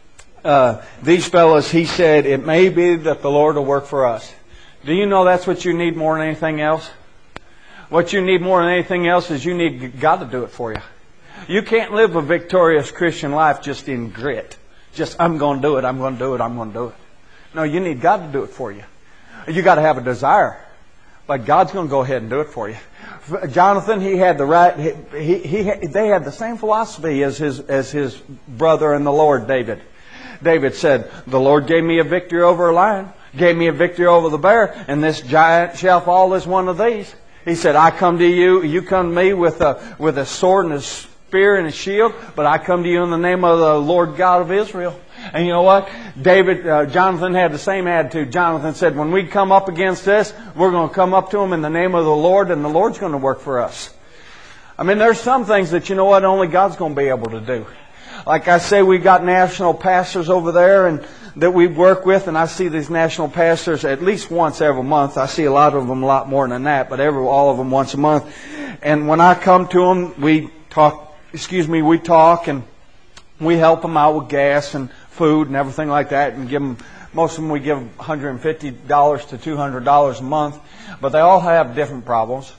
B: these fellas, he said, it may be that the Lord will work for us. Do you know that's what you need more than anything else? What you need more than anything else is you need God to do it for you. You can't live a victorious Christian life just in grit. Just, I'm going to do it, I'm going to do it, I'm going to do it. No, you need God to do it for you. You got to have a desire. But God's going to go ahead and do it for you. Jonathan, he had the right. They had the same philosophy as his brother in the Lord, David. David said, "The Lord gave me a victory over a lion, gave me a victory over the bear, and this giant shall fall as one of these." He said, "I come to you. You come to me with a sword and a spear and a shield, but I come to you in the name of the Lord God of Israel." And you know what? Jonathan had the same attitude. Jonathan said, when we come up against this, we're going to come up to him in the name of the Lord, and the Lord's going to work for us. I mean, there's some things that, you know what, only God's going to be able to do. Like I say, we've got national pastors over there and that we work with, and I see these national pastors at least once every month. I see a lot of them a lot more than that, but all of them once a month. And when I come to them, we talk, and we help them out with gas and food and everything like that, and give them, most of them we give them $150 to $200 a month. But they all have different problems.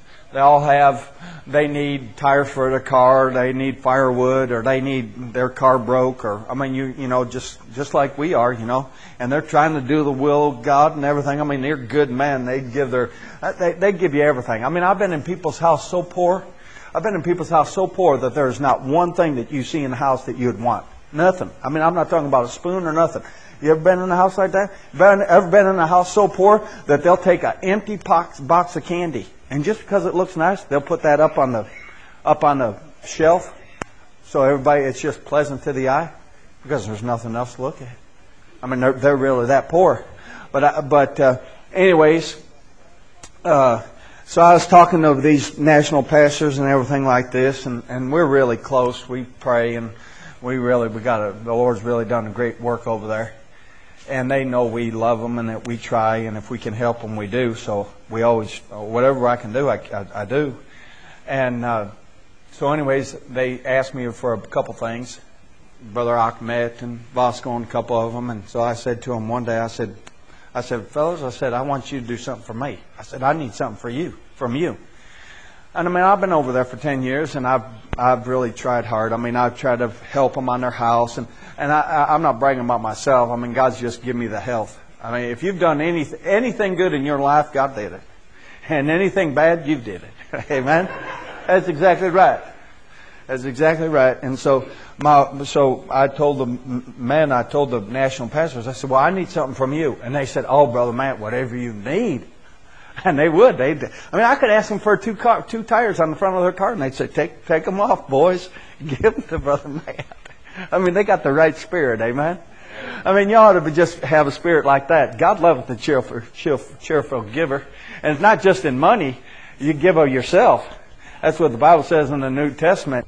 B: They need tires for their car, they need firewood, or they need their car broke, or I mean, you know, just like we are, you know. And they're trying to do the will of God and everything. I mean, they're good men. They give you everything. I mean, I've been in people's house so poor. That there's not one thing that you see in the house that you'd want. Nothing. I mean, I'm not talking about a spoon or nothing. You ever been in a house like that? Ever been in a house so poor that they'll take an empty box of candy, and just because it looks nice, they'll put that up on the shelf, so everybody, it's just pleasant to the eye, because there's nothing else to look at. I mean, they're really that poor. But anyways, so I was talking to these national pastors and everything like this, and we're really close. We pray and the Lord's really done a great work over there. And they know we love them and that we try, and if we can help them, we do. So we always, whatever I can do, I do. And so anyways, they asked me for a couple things, Brother Ahmet and Vasco and a couple of them. And so I said to them one day, I said, fellas, I said, I want you to do something for me. I said, I need something from you. And I mean, I've been over there for 10 years, and I've really tried hard. I mean, I've tried to help them on their house, and I'm not bragging about myself. I mean, God's just given me the health. I mean, if you've done anything good in your life, God did it. And anything bad, you did it. Amen? That's exactly right. That's exactly right. And so I told the national pastors, I said, well, I need something from you. And they said, oh, Brother Matt, whatever you need. And they would. I mean, I could ask them for two tires on the front of their car, and they'd say, take them off, boys. Give them to Brother Matt. I mean, they got the right spirit, amen? I mean, you ought to just have a spirit like that. God loveth the cheerful giver. And it's not just in money. You give of yourself. That's what the Bible says in the New Testament.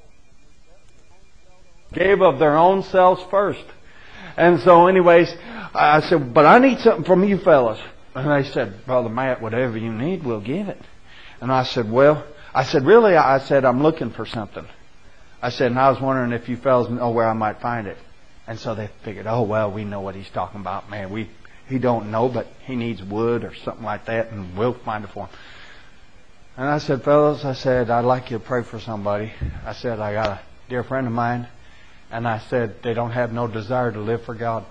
B: Gave of their own selves first. And so anyways, I said, but I need something from you fellas. And they said, Brother Matt, whatever you need, we'll give it. And I said, really? I said, I'm looking for something. I said, and I was wondering if you fellas know where I might find it. And so they figured, oh, well, we know what he's talking about. Man, he don't know, but he needs wood or something like that, and we'll find it for him. And I said, fellas, I'd like you to pray for somebody. I said, I got a dear friend of mine, and I said, they don't have no desire to live for God.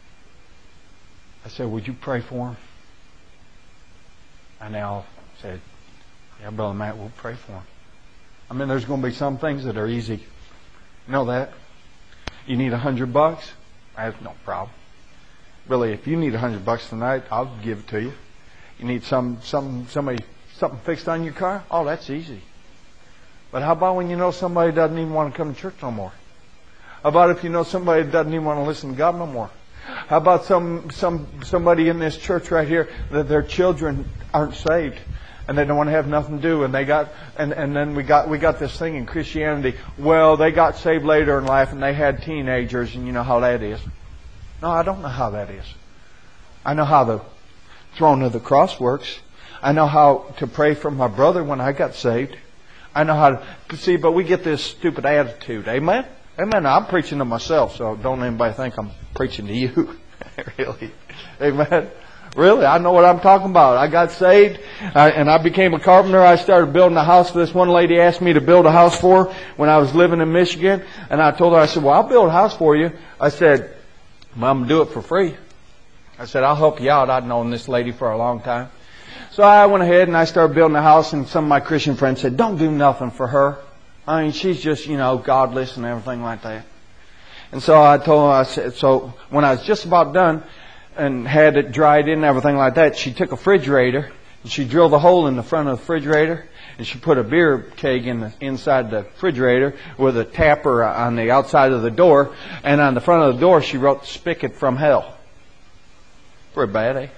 B: I said, would you pray for him? And they all said, yeah, Brother Matt, we'll pray for him. I mean, there's going to be some things that are easy. You know that? You need $100? That's no problem. Really, if you need $100 tonight, I'll give it to you. You need something fixed on your car? Oh, that's easy. But how about when you know somebody doesn't even want to come to church no more? How about if you know somebody doesn't even want to listen to God no more? How about somebody in this church right here that their children aren't saved and they don't want to have nothing to do, and then we got this thing in Christianity. Well, they got saved later in life and they had teenagers, and you know how that is. No, I don't know how that is. I know how the throne of the cross works. I know how to pray for my brother when I got saved. I know how to see, but we get this stupid attitude. Amen? Amen. I'm preaching to myself, so don't anybody think I'm preaching to you. Really. Amen. Really, I know what I'm talking about. I got saved, and I became a carpenter. I started building a house for this one lady asked me to build a house for her when I was living in Michigan. And I told her, I said, well, I'll build a house for you. I said, well, I'm going to do it for free. I said, I'll help you out. I'd known this lady for a long time. So I went ahead and I started building a house, and some of my Christian friends said, don't do nothing for her. I mean, she's just, godless and everything like that. And so I told her, I said, so when I was just about done and had it dried in and everything like that, she took a refrigerator and she drilled a hole in the front of the refrigerator, and she put a beer keg inside the refrigerator with a tapper on the outside of the door, and on the front of the door she wrote "Spigot from Hell." Pretty bad, eh?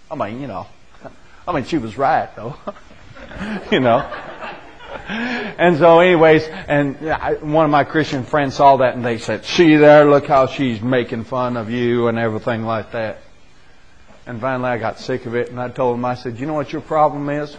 B: I mean, she was right, though. And so anyways, and one of my Christian friends saw that, and they said, see there, look how she's making fun of you and everything like that. And finally I got sick of it, and I told him, I said, you know what your problem is?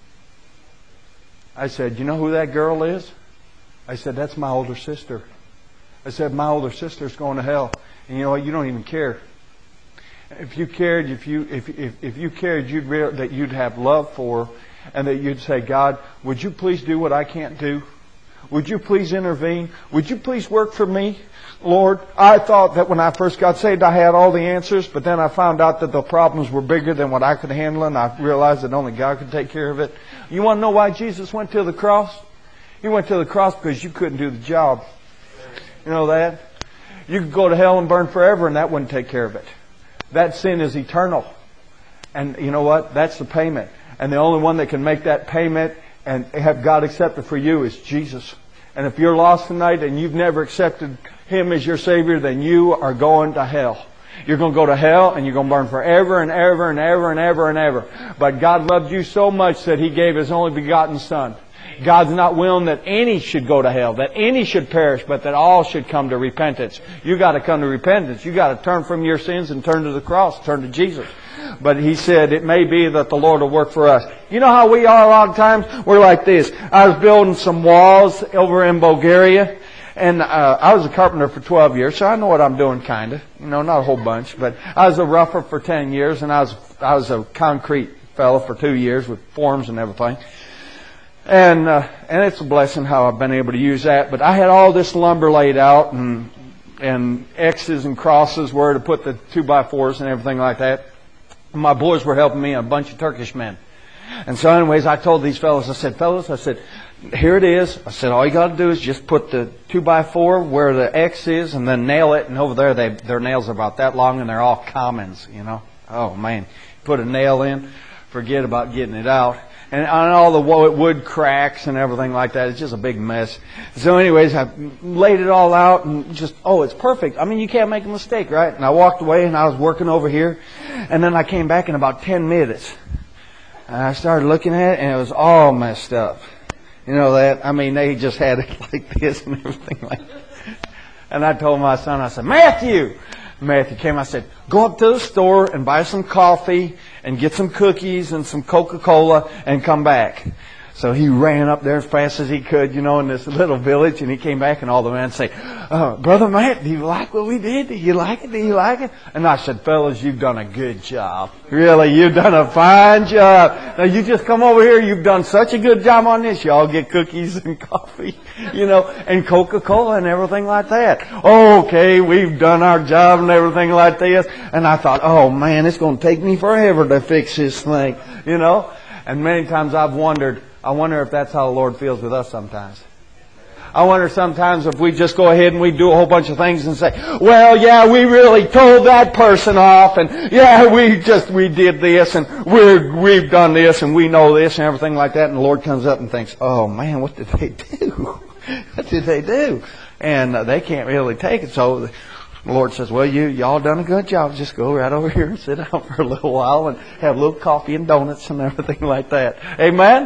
B: I said, you know who that girl is? I said, that's my older sister. I said, my older sister's going to hell. And you know what? You don't even care. If you cared, if you cared, you'd have love for her, and that you'd say, God, would you please do what I can't do? Would you please intervene? Would you please work for me? Lord, I thought that when I first got saved I had all the answers, but then I found out that the problems were bigger than what I could handle, and I realized that only God could take care of it. You want to know why Jesus went to the cross? He went to the cross because you couldn't do the job. You know that? You could go to hell and burn forever, and that wouldn't take care of it. That sin is eternal. And you know what? That's the payment. And the only one that can make that payment and have God accept it for you is Jesus. And if you're lost tonight and you've never accepted Him as your Savior, then you are going to hell. You're going to go to hell, and you're going to burn forever and ever and ever and ever and ever. But God loved you so much that He gave His only begotten Son. God's not willing that any should go to hell, that any should perish, but that all should come to repentance. You got to come to repentance. You got to turn from your sins and turn to the cross, turn to Jesus. But He said it may be that the Lord will work for us. You know how we are a lot of times? We're like this. I was building some walls over in Bulgaria. And I was a carpenter for 12 years, so I know what I'm doing, kind of. You know, not a whole bunch, but I was a rougher for 10 years, and I was a concrete fellow for 2 years with forms and everything. And it's a blessing how I've been able to use that. But I had all this lumber laid out, and X's and crosses where to put the 2x4s and everything like that. And my boys were helping me, and a bunch of Turkish men. And so anyways, I told these fellows, I said, here it is. I said, all you got to do is just put the 2x4 where the X is and then nail it. And over there, their nails are about that long and they're all commons, you know. Oh, man. Put a nail in, forget about getting it out. And on all the wood cracks and everything like that, it's just a big mess. So anyways, I laid it all out and just, it's perfect. I mean, you can't make a mistake, right? And I walked away and I was working over here. And then I came back in about 10 minutes. And I started looking at it and it was all messed up. You know that? I mean, they just had it like this and everything like that. And I told my son, I said, Matthew came, I said, go up to the store and buy some coffee and get some cookies and some Coca-Cola and come back. So he ran up there as fast as he could, you know, in this little village, and he came back and all the men say, Brother Matt, do you like what we did? Do you like it? Do you like it? And I said, fellas, you've done a good job. Really, you've done a fine job. Now you just come over here, you've done such a good job on this. Y'all get cookies and coffee, you know, and Coca-Cola and everything like that. Okay, we've done our job and everything like this. And I thought, oh man, it's going to take me forever to fix this thing, you know. And many times I've wondered, I wonder if that's how the Lord feels with us sometimes. I wonder sometimes if we just go ahead and we do a whole bunch of things and say, well, yeah, we really told that person off, and yeah, we did this, and we've done this, and we know this, and everything like that, and the Lord comes up and thinks, oh man, what did they do? What did they do? And they can't really take it, so the Lord says, well, y'all done a good job. Just go right over here and sit down for a little while and have a little coffee and donuts and everything like that. Amen?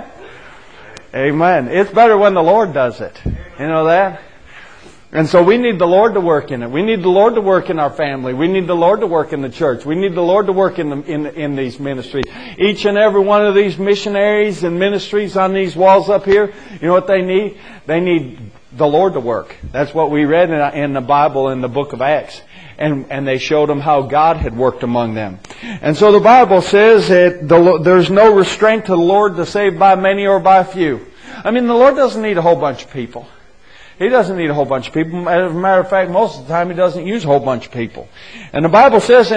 B: Amen. It's better when the Lord does it. You know that? And so we need the Lord to work in it. We need the Lord to work in our family. We need the Lord to work in the church. We need the Lord to work in these ministries. Each and every one of these missionaries and ministries on these walls up here, you know what they need? They need the Lord to work. That's what we read in the Bible in the book of Acts. And they showed them how God had worked among them. And so the Bible says that there's no restraint to the Lord to save by many or by few. I mean, the Lord doesn't need a whole bunch of people. He doesn't need a whole bunch of people. As a matter of fact, most of the time He doesn't use a whole bunch of people. And the Bible says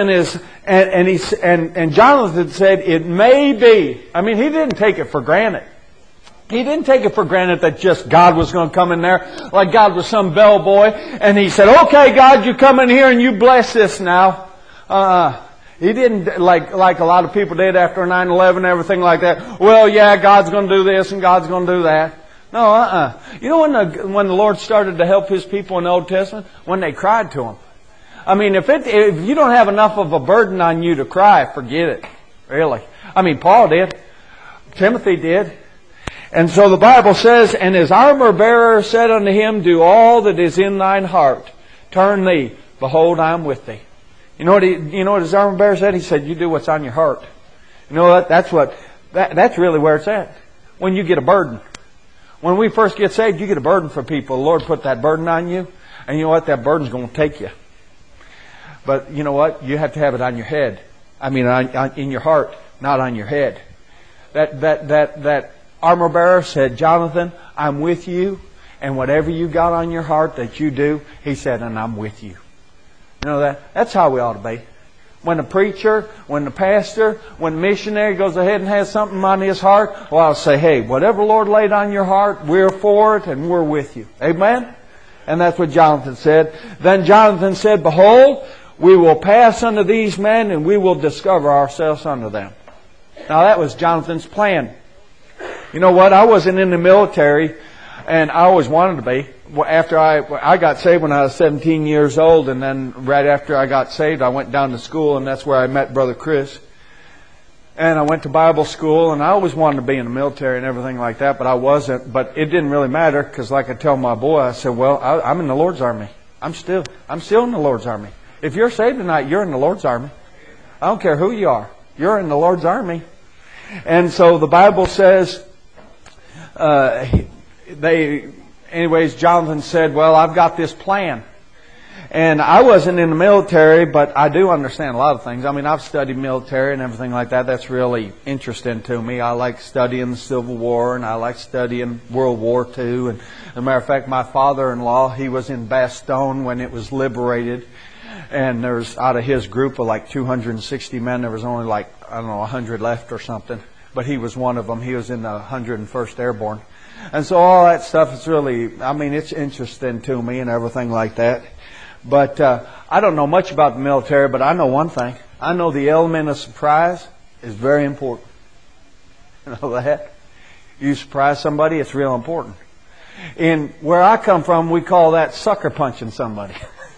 B: and Jonathan said, it may be. I mean, he didn't take it for granted. He didn't take it for granted that just God was going to come in there like God was some bellboy. And He said, okay, God, you come in here and you bless this now. He didn't like a lot of people did after 9/11 and everything like that. Well, yeah, God's going to do this and God's going to do that. No, You know when the Lord started to help His people in the Old Testament? When they cried to Him. I mean, if you don't have enough of a burden on you to cry, forget it. Really. I mean, Paul did. Timothy did. And so the Bible says, and his armor bearer said unto him, do all that is in thine heart. Turn thee. Behold, I am with thee. You know what his armor bearer said? He said, you do what's on your heart. You know what? That's really where it's at. When you get a burden. When we first get saved, you get a burden for people. The Lord put that burden on you. And you know what? That burden's going to take you. But you know what? You have to have it on your head. I mean, in your heart, not on your head. That armor bearer said, Jonathan, I'm with you, and whatever you got on your heart that you do, he said, and I'm with you. You know that? That's how we ought to be. When the preacher, when the pastor, when the missionary goes ahead and has something on his heart, well, I'll say, hey, whatever Lord laid on your heart, we're for it and we're with you. Amen? And that's what Jonathan said. Then Jonathan said, behold, we will pass unto these men and we will discover ourselves unto them. Now that was Jonathan's plan. You know what? I wasn't in the military, and I always wanted to be. After I got saved when I was 17 years old, and then right after I got saved, I went down to school, and that's where I met Brother Chris. And I went to Bible school, and I always wanted to be in the military and everything like that, but I wasn't. But it didn't really matter, because like I tell my boy, I said, well, I'm in the Lord's army. I'm still in the Lord's army. If you're saved tonight, you're in the Lord's army. I don't care who you are. You're in the Lord's army. And so the Bible says, anyways, Jonathan said, well, I've got this plan. And I wasn't in the military, but I do understand a lot of things. I mean, I've studied military and everything like that. That's really interesting to me. I like studying the Civil War, and I like studying World War II. And as a matter of fact, my father-in-law, he was in Bastogne when it was liberated. And there's, out of his group of like 260 men, there was only like, 100 left or something. But he was one of them. He was in the 101st Airborne. And so all that stuff is really, I mean, it's interesting to me and everything like that. But I don't know much about the military, but I know one thing. I know the element of surprise is very important. You know that? You surprise somebody, it's real important. In where I come from, we call that sucker punching somebody.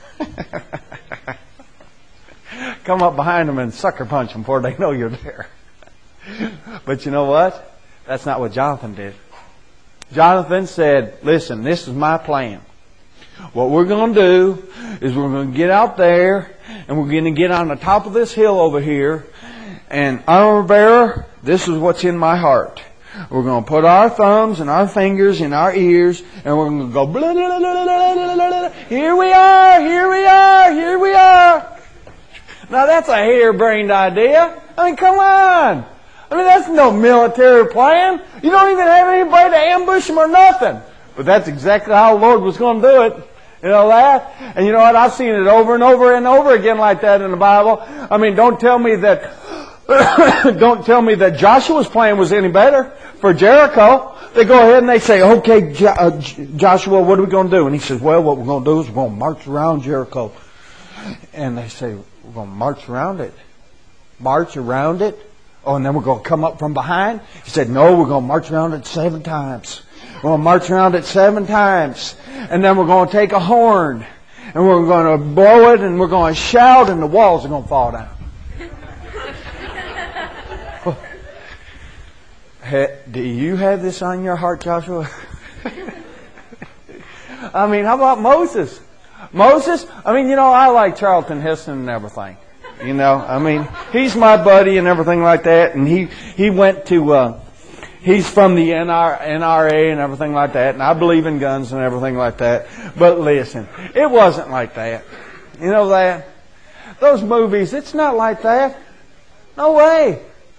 B: Come up behind them and sucker punch them before they know you're there. But you know what? That's not what Jonathan did. Jonathan said, listen, this is my plan. What we're going to do is we're going to get out there and we're going to get on the top of this hill over here, and armor bearer, this is what's in my heart. We're going to put our thumbs and our fingers in our ears, and we're going to go blah, blah, blah, blah, blah, blah, blah. Here we are, here we are, here we are. Now that's a harebrained idea. I mean, come on. I mean, that's no military plan. You don't even have anybody to ambush them or nothing. But that's exactly how the Lord was going to do it. You know that? And you know what? I've seen it over and over and over again like that in the Bible. I mean, don't tell me that Joshua's plan was any better for Jericho. They go ahead and they say, okay, Joshua, what are we going to do? And he says, well, what we're going to do is we're going to march around Jericho. And they say, we're going to march around it. March around it? Oh, and then we're going to come up from behind? He said, no, we're going to march around it 7 times. We're going to march around it 7 times. And then we're going to take a horn. And we're going to blow it and we're going to shout and the walls are going to fall down. Do you have this on your heart, Joshua? I mean, how about Moses? Moses? I mean, you know, I like Charlton Heston and everything. You know, I mean, he's my buddy and everything like that. And he went to... He's from the NRA and everything like that, and I believe in guns and everything like that. But listen, it wasn't like that. You know that? Those movies, it's not like that. No way.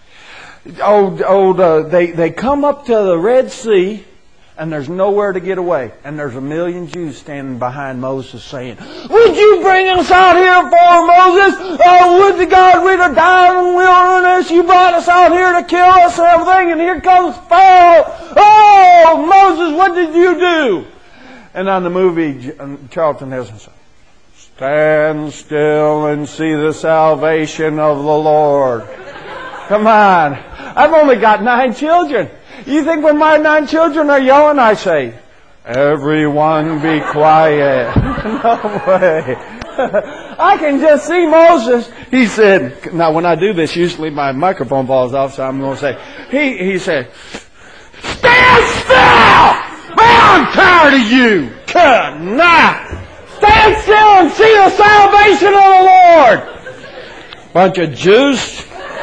B: They come up to the Red Sea, and there's nowhere to get away. And there's 1 million Jews standing behind Moses saying, would you bring us out here for Moses? Oh, would to God we'd have died in the wilderness. You brought us out here to kill us and everything. And here comes Pharaoh. Oh, Moses, what did you do? And on the movie, Charlton Heston said, stand still and see the salvation of the Lord. Come on. I've only got 9 children. You think when my 9 children are yelling, I say, everyone be quiet. No way. I can just see Moses. He said, now when I do this, usually my microphone falls off, so I'm going to say, he said, stand still! Man, I'm tired of you. Good night. Stand still and see the salvation of the Lord. Bunch of Jews.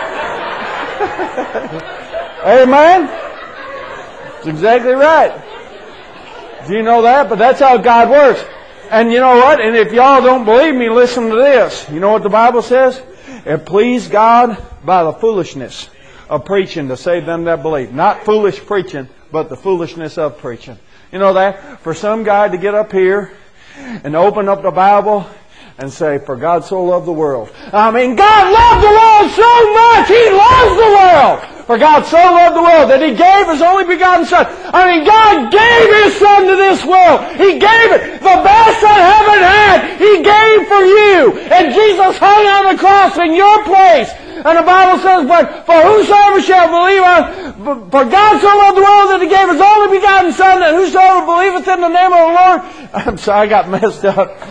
B: Amen? That's exactly right. Do you know that? But that's how God works. And you know what? And if y'all don't believe me, listen to this. You know what the Bible says? It pleased God by the foolishness of preaching to save them that believe. Not foolish preaching, but the foolishness of preaching. You know that? For some guy to get up here and open up the Bible and say, for God so loved the world. I mean, God loved the world so much. He loves the world. For God so loved the world that He gave His only begotten Son. I mean, God gave His Son to this world. He gave it. The best that heaven had, He gave for you. And Jesus hung on the cross in your place. And the Bible says, but for whosoever shall believe on, for God so loved the world that He gave His only begotten Son, that whosoever believeth in the name of the Lord. I'm sorry, I got messed up.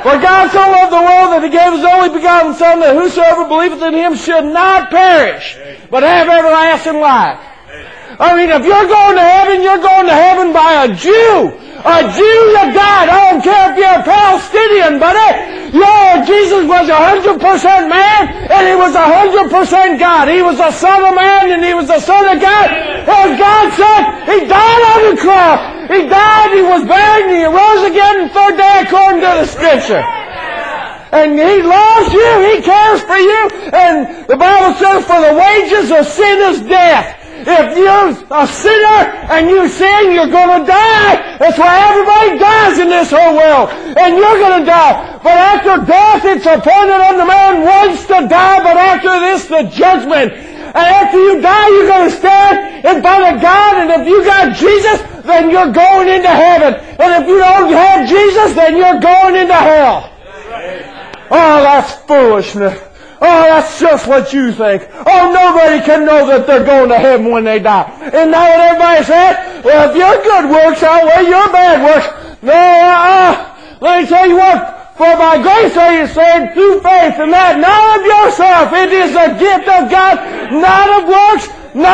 B: For God so loved the world that He gave His only begotten Son, that whosoever believeth in Him should not perish, but have everlasting life. I mean, if you're going to heaven, you're going to heaven by a Jew. A Jew that died. I don't care if you're a Palestinian, but Jesus was 100% man, and He was 100% God. He was the Son of Man, and He was the Son of God. As God said, He died on the cross. He died, He was buried, and He arose again the third day according to the Scripture. And He loves you. He cares for you. And the Bible says, for the wages of sin is death. If you're a sinner and you sin, you're going to die. That's why everybody dies in this whole world. And you're going to die. But after death, it's appointed unto man once to die, but after this, the judgment. And after you die, you're going to stand in front of God. And if you got Jesus, then you're going into heaven. And if you don't have Jesus, then you're going into hell. Oh, that's foolishness. Oh, that's just what you think. Oh, nobody can know that they're going to heaven when they die. Isn't that what everybody said? Well, if your good works outweigh your bad works, no, let me tell you what. For by grace are you saved through faith, and that not of yourself. It is a gift of God, not of works,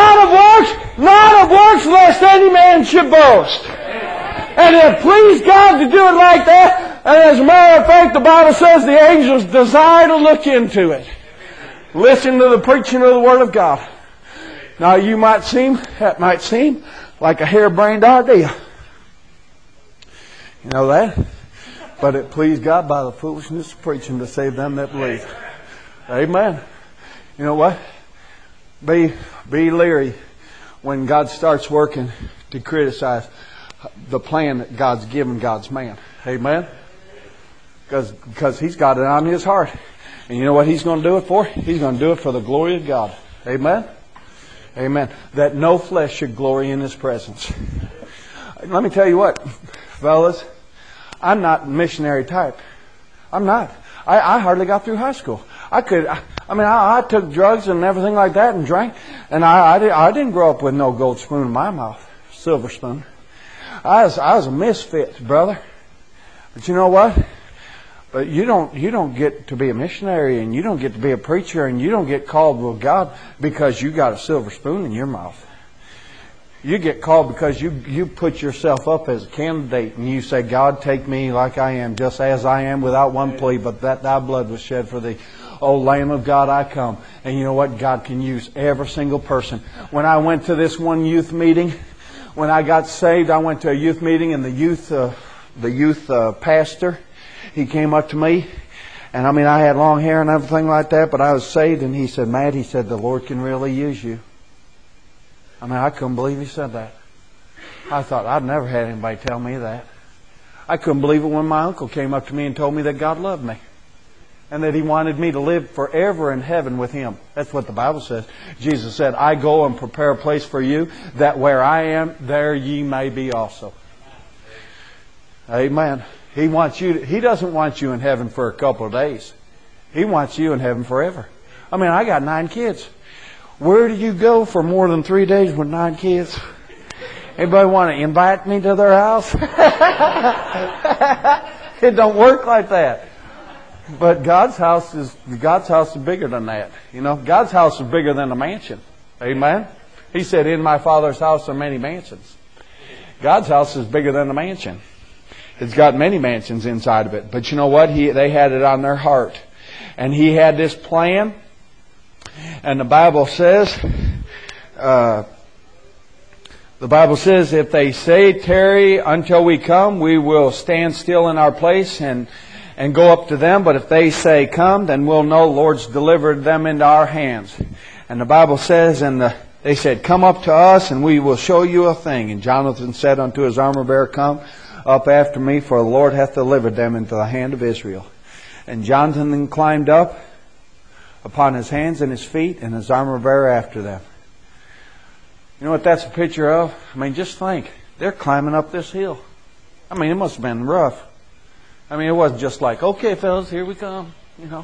B: lest any man should boast. And it pleased God to do it like that. And as a matter of fact, the Bible says the angels desire to look into it. Listen to the preaching of the Word of God. Now that might seem like a harebrained idea. You know that? But it pleased God by the foolishness of preaching to save them that believe. Amen. You know what? Be leery when God starts working to criticize the plan that God's given God's man. Amen. Because He's got it on His heart. And you know what He's going to do it for? He's going to do it for the glory of God. Amen? Amen. That no flesh should glory in His presence. Let me tell you what, fellas. I'm not missionary type. I'm not. I hardly got through high school. I took drugs and everything like that and drank. And I didn't grow up with no gold spoon in my mouth. Silver spoon. I was a misfit, brother. But you know what? But you don't get to be a missionary, and you don't get to be a preacher, and you don't get called with God because you got a silver spoon in your mouth. You get called because you put yourself up as a candidate, and you say, God, take me like I am, just as I am, without one plea, but that thy blood was shed for thee. O Lamb of God, I come. And you know what? God can use every single person. When I went to this one youth meeting, when I got saved, I went to a youth meeting, and the youth pastor, he came up to me, and I had long hair and everything like that, but I was saved, and he said, Matt, he said, the Lord can really use you. I couldn't believe he said that. I thought, I'd never had anybody tell me that. I couldn't believe it when my uncle came up to me and told me that God loved me. And that He wanted me to live forever in heaven with Him. That's what the Bible says. Jesus said, I go and prepare a place for you, that where I am, there ye may be also. Amen. He doesn't want you in heaven for a couple of days. He wants you in heaven forever. I got 9 kids. Where do you go for more than 3 days with 9 kids? Anybody want to invite me to their house? It don't work like that. But God's house is bigger than that. God's house is bigger than a mansion. Amen. He said, in my Father's house are many mansions. God's house is bigger than a mansion. It's got many mansions inside of it. But you know what? They had it on their heart. And He had this plan. And the Bible says, if they say, tarry until we come, we will stand still in our place and go up to them. But if they say, come, then we'll know the Lord's delivered them into our hands. And the Bible says, they said, come up to us and we will show you a thing. And Jonathan said unto his armor bearer, come up after me, for the Lord hath delivered them into the hand of Israel. And Jonathan then climbed up upon his hands and his feet, and his armor bearer after them. You know what that's a picture of? Just think. They're climbing up this hill. It must have been rough. It wasn't just like, okay, fellas, here we come.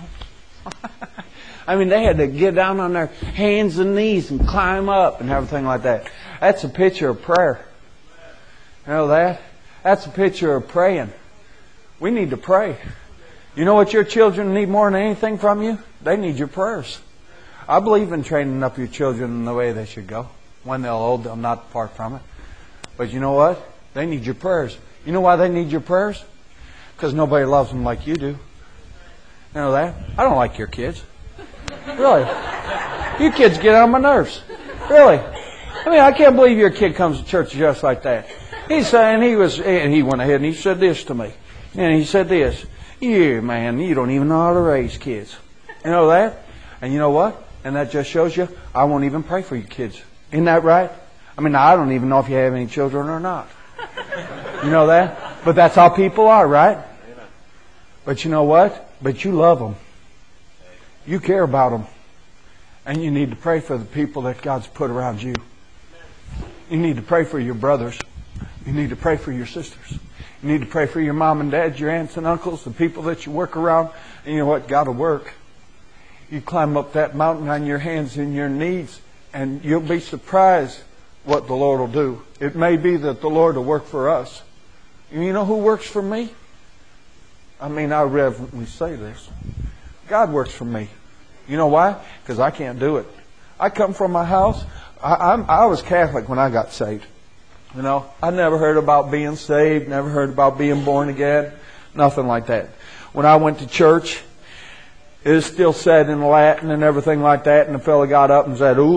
B: They had to get down on their hands and knees and climb up and everything like that. That's a picture of prayer. You know that? That's a picture of praying. We need to pray. You know what your children need more than anything from you? They need your prayers. I believe in training up your children in the way they should go. When they're old, they'll not depart from it. But you know what? They need your prayers. You know why they need your prayers? Because nobody loves them like you do. You know that? I don't like your kids. Really. You kids get on my nerves. Really. I mean, I can't believe your kid comes to church just like that. He's saying and he went ahead and he said this to me. And he said this. Yeah, man, you don't even know how to raise kids. You know that? And you know what? And that just shows you I won't even pray for your kids. Isn't that right? I mean, I don't even know if you have any children or not. You know that? But that's how people are, right? But you know what? But you love them. You care about them. And you need to pray for the people that God's put around you. You need to pray for your brothers. You need to pray for your sisters. You need to pray for your mom and dad, your aunts and uncles, the people that you work around. And you know what? God will work. You climb up that mountain on your hands and your knees, and you'll be surprised what the Lord will do. It may be that the Lord will work for us. You know who works for me? I mean, I reverently say this. God works for me. You know why? Because I can't do it. I come from a house. I was Catholic when I got saved. You know, I never heard about being saved, never heard about being born again, nothing like that. When I went to church, it was still said in Latin and everything like that, and the fellow got up and said,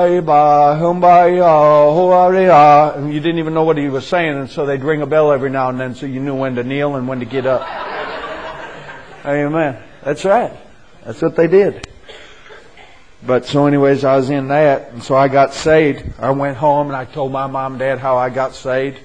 B: and you didn't even know what he was saying, and so they'd ring a bell every now and then so you knew when to kneel and when to get up. Amen. That's right. That's what they did. But so anyways, I was in that, and so I got saved. I went home and I told my mom and dad how I got saved.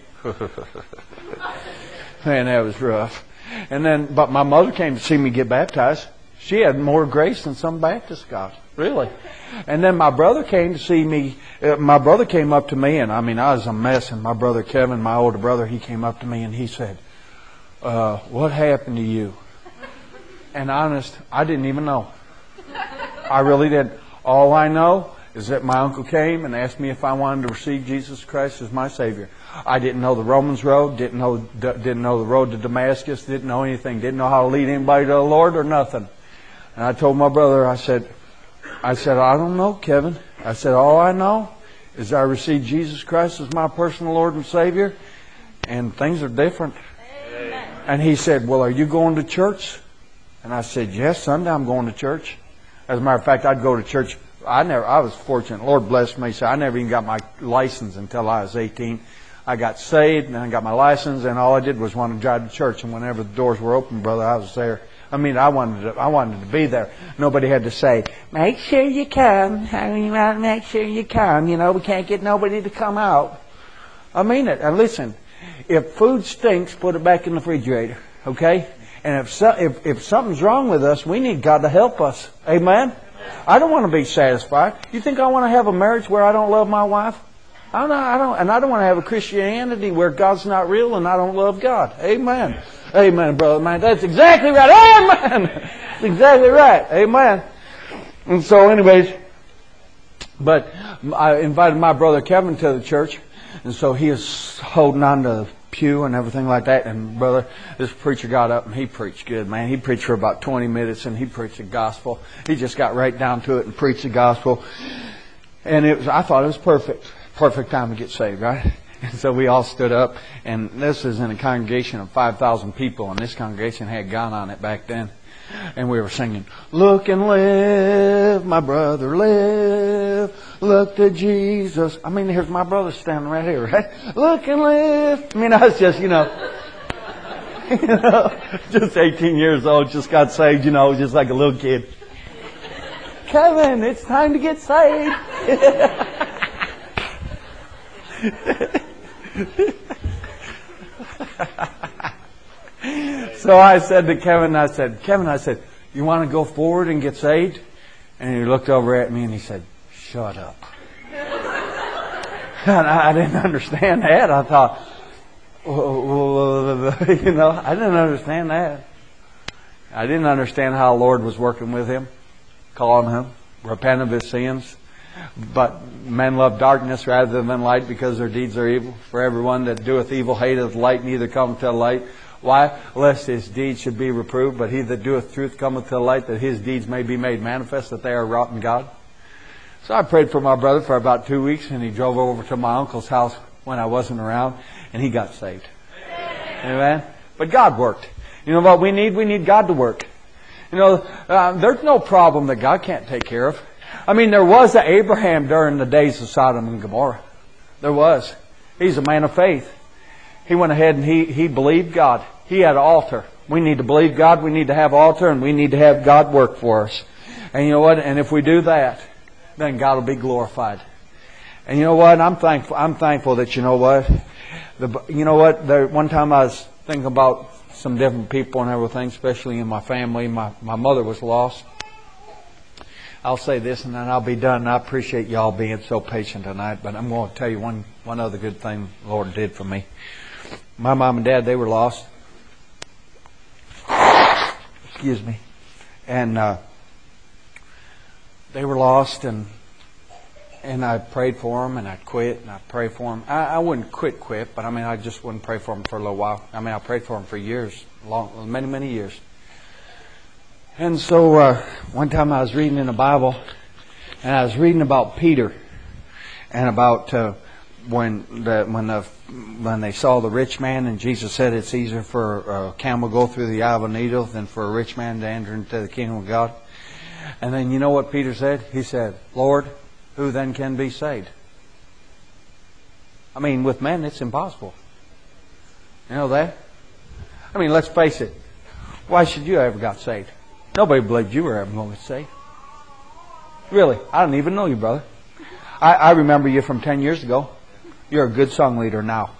B: Man, that was rough. But my mother came to see me get baptized. She had more grace than some Baptists got. Really. And then my brother came to see me. My brother came up to me, and I mean, I was a mess. And my brother Kevin, my older brother, he came up to me and he said, what happened to you? And honest, I didn't even know. I really didn't. All I know is that my uncle came and asked me if I wanted to receive Jesus Christ as my Savior. I didn't know the Romans road, didn't know the road to Damascus, didn't know anything, didn't know how to lead anybody to the Lord or nothing. And I told my brother, I said, I don't know, Kevin. I said, all I know is I received Jesus Christ as my personal Lord and Savior, and things are different. Amen. And he said, well, are you going to church? And I said, yes, Sunday I'm going to church. As a matter of fact, I'd go to church. I was fortunate. Lord blessed me. So I never even got my license until I was 18. I got saved and I got my license, and all I did was want to drive to church. And whenever the doors were open, brother, I was there. I mean, I wanted to be there. Nobody had to say, make sure you come. Make sure you come. You know, we can't get nobody to come out. I mean it. And listen, if food stinks, put it back in the refrigerator. Okay? And if something's wrong with us, we need God to help us. Amen? I don't want to be satisfied. You think I want to have a marriage where I don't love my wife? I don't want to have a Christianity where God's not real and I don't love God. Amen. Amen, brother, man. That's exactly right. Amen. That's exactly right. Amen. And so anyways, but I invited my brother Kevin to the church, and so he is holding on to the pew and everything like that. And brother, this preacher got up and he preached good, man. He preached for about 20 minutes and he preached the gospel. He just got right down to it and preached the gospel. And I thought it was perfect. Perfect time to get saved, right? And so we all stood up, and this is in a congregation of 5,000 people, and this congregation had gone on it back then. And we were singing, look and live, my brother, live. Look to Jesus. I mean, here's my brother standing right here, right? Look and live. I mean, I was just, just 18 years old, just got saved, just like a little kid. Kevin, it's time to get saved. So I said to Kevin, I said, you want to go forward and get saved? And he looked over at me and he said, shut up. And I didn't understand that. I thought, I didn't understand that. I didn't understand how the Lord was working with him, calling him, repent of his sins. But men love darkness rather than light because their deeds are evil. For everyone that doeth evil hateth light, neither cometh to light, Why? Lest his deeds should be reproved, but he that doeth truth cometh to the light, that his deeds may be made manifest, that they are wrought in God. So I prayed for my brother for about 2 weeks, and he drove over to my uncle's house when I wasn't around, and he got saved. Amen? But God worked. You know what we need? We need God to work. You know, there's no problem that God can't take care of. I mean, there was an Abraham during the days of Sodom and Gomorrah. There was. He's a man of faith. He went ahead and he believed God. He had an altar. We need to believe God. We need to have an altar, and we need to have God work for us. And you know what? And if we do that, then God will be glorified. And you know what? I'm thankful that you know what? One time I was thinking about some different people and everything, especially in my family. My mother was lost. I'll say this and then I'll be done. I appreciate y'all being so patient tonight, but I'm going to tell you one other good thing the Lord did for me. My mom and dad, they were lost. Excuse me. And they were lost, and I prayed for them, and I quit, and I prayed for them. I wouldn't quit, but I mean, I just wouldn't pray for them for a little while. I mean, I prayed for them for years, many years. And so one time I was reading in the Bible, and I was reading about Peter, and about when they saw the rich man, and Jesus said it's easier for a camel to go through the eye of a needle than for a rich man to enter into the kingdom of God. And then you know what Peter said? He said, Lord, who then can be saved? I mean, with men it's impossible. You know that? I mean, let's face it. Why should you ever got saved? Nobody believed you were ever going to get saved. Really, I didn't even know you, brother. I remember you from 10 years ago. You're a good song leader now.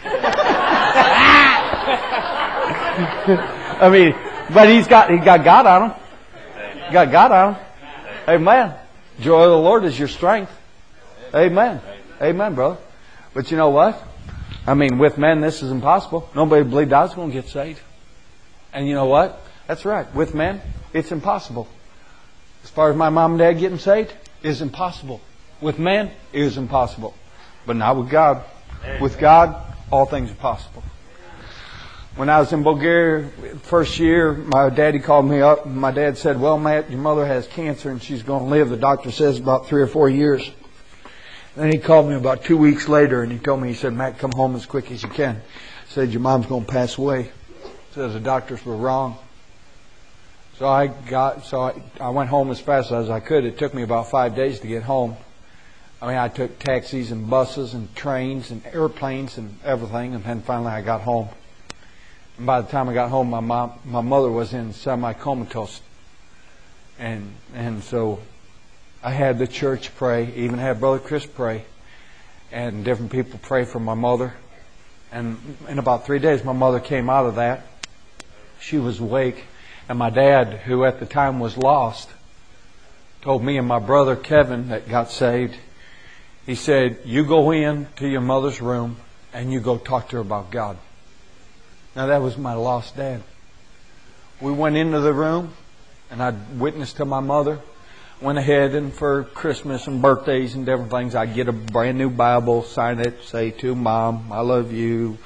B: I mean, but he got God on him. He got God on him. Amen. Joy of the Lord is your strength. Amen. Amen, brother. But you know what? I mean, with men, this is impossible. Nobody believed I was going to get saved. And you know what? That's right. With men, it's impossible. As far as my mom and dad getting saved, it is impossible. With men, it is impossible. But not with God. With God, all things are possible. When I was in Bulgaria, first year, my daddy called me up. And my dad said, well, Matt, your mother has cancer and she's going to live. The doctor says about 3 or 4 years. Then he called me about 2 weeks later and he told me, he said, Matt, come home as quick as you can. He said, your mom's going to pass away. He says the doctors were wrong. So I went home as fast as I could. It took me about 5 days to get home. I mean, I took taxis and buses and trains and airplanes and everything. And then finally I got home. And by the time I got home, my mother was in semi-comatose. And so I had the church pray, even had Brother Chris pray, and different people pray for my mother. And in about 3 days, my mother came out of that. She was awake. And my dad, who at the time was lost, told me and my brother Kevin that got saved, he said, you go in to your mother's room and you go talk to her about God. Now that was my lost dad. We went into the room and I witnessed to my mother. Went ahead and for Christmas and birthdays and different things, I'd get a brand new Bible, sign it, say to Mom, I love you,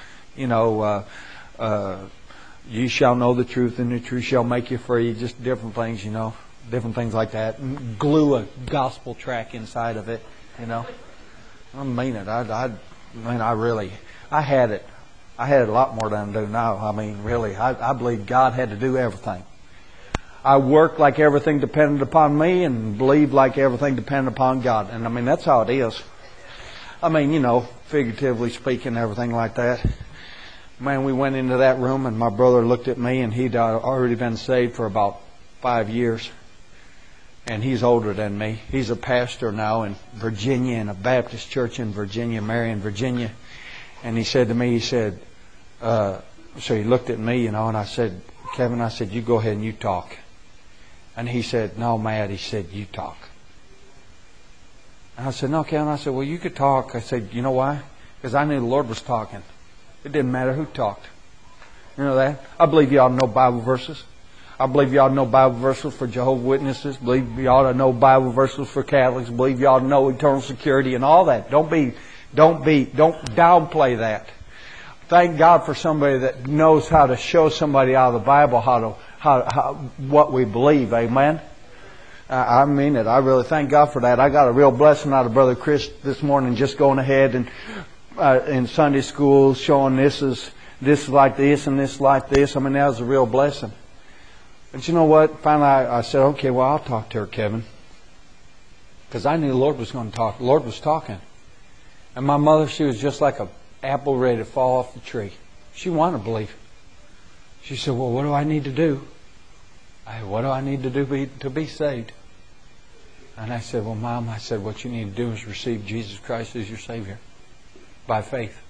B: you shall know the truth and the truth shall make you free. Just different things, different things like that. And glue a gospel track inside of it, I mean it. I had it. I had it a lot more than I do now. I mean, really, I believe God had to do everything. I worked like everything depended upon me and believed like everything depended upon God. And I mean, that's how it is. I mean, figuratively speaking, everything like that. Man, we went into that room and my brother looked at me and he'd already been saved for about 5 years. And he's older than me. He's a pastor now in Virginia, in a Baptist church in Virginia, Marion, Virginia. And he said to me, so he looked at me, and I said, Kevin, I said, you go ahead and you talk. And he said, no, Matt, he said, you talk. And I said, no, Kevin. I said, well, you could talk. I said, you know why? Because I knew the Lord was talking. It didn't matter who talked. You know that? I believe you ought to know Bible verses. I believe you ought to know Bible verses for Jehovah's Witnesses. I believe you ought to know Bible verses for Catholics. I believe you ought to know eternal security and all that. Don't downplay that. Thank God for somebody that knows how to show somebody out of the Bible how what we believe. Amen. I mean it. I really thank God for that. I got a real blessing out of Brother Chris this morning, just going ahead and in Sunday school showing this is like this and this like this. I mean, that was a real blessing. But you know what? Finally, I said, okay, well, I'll talk to her, Kevin, because I knew the Lord was going to talk. The Lord was talking, and my mother, she was just like an apple ready to fall off the tree. She wanted to believe. She said, well, what do I need to do? What do I need to do to be saved? And I said, well, Mom, I said, what you need to do is receive Jesus Christ as your Savior. By faith.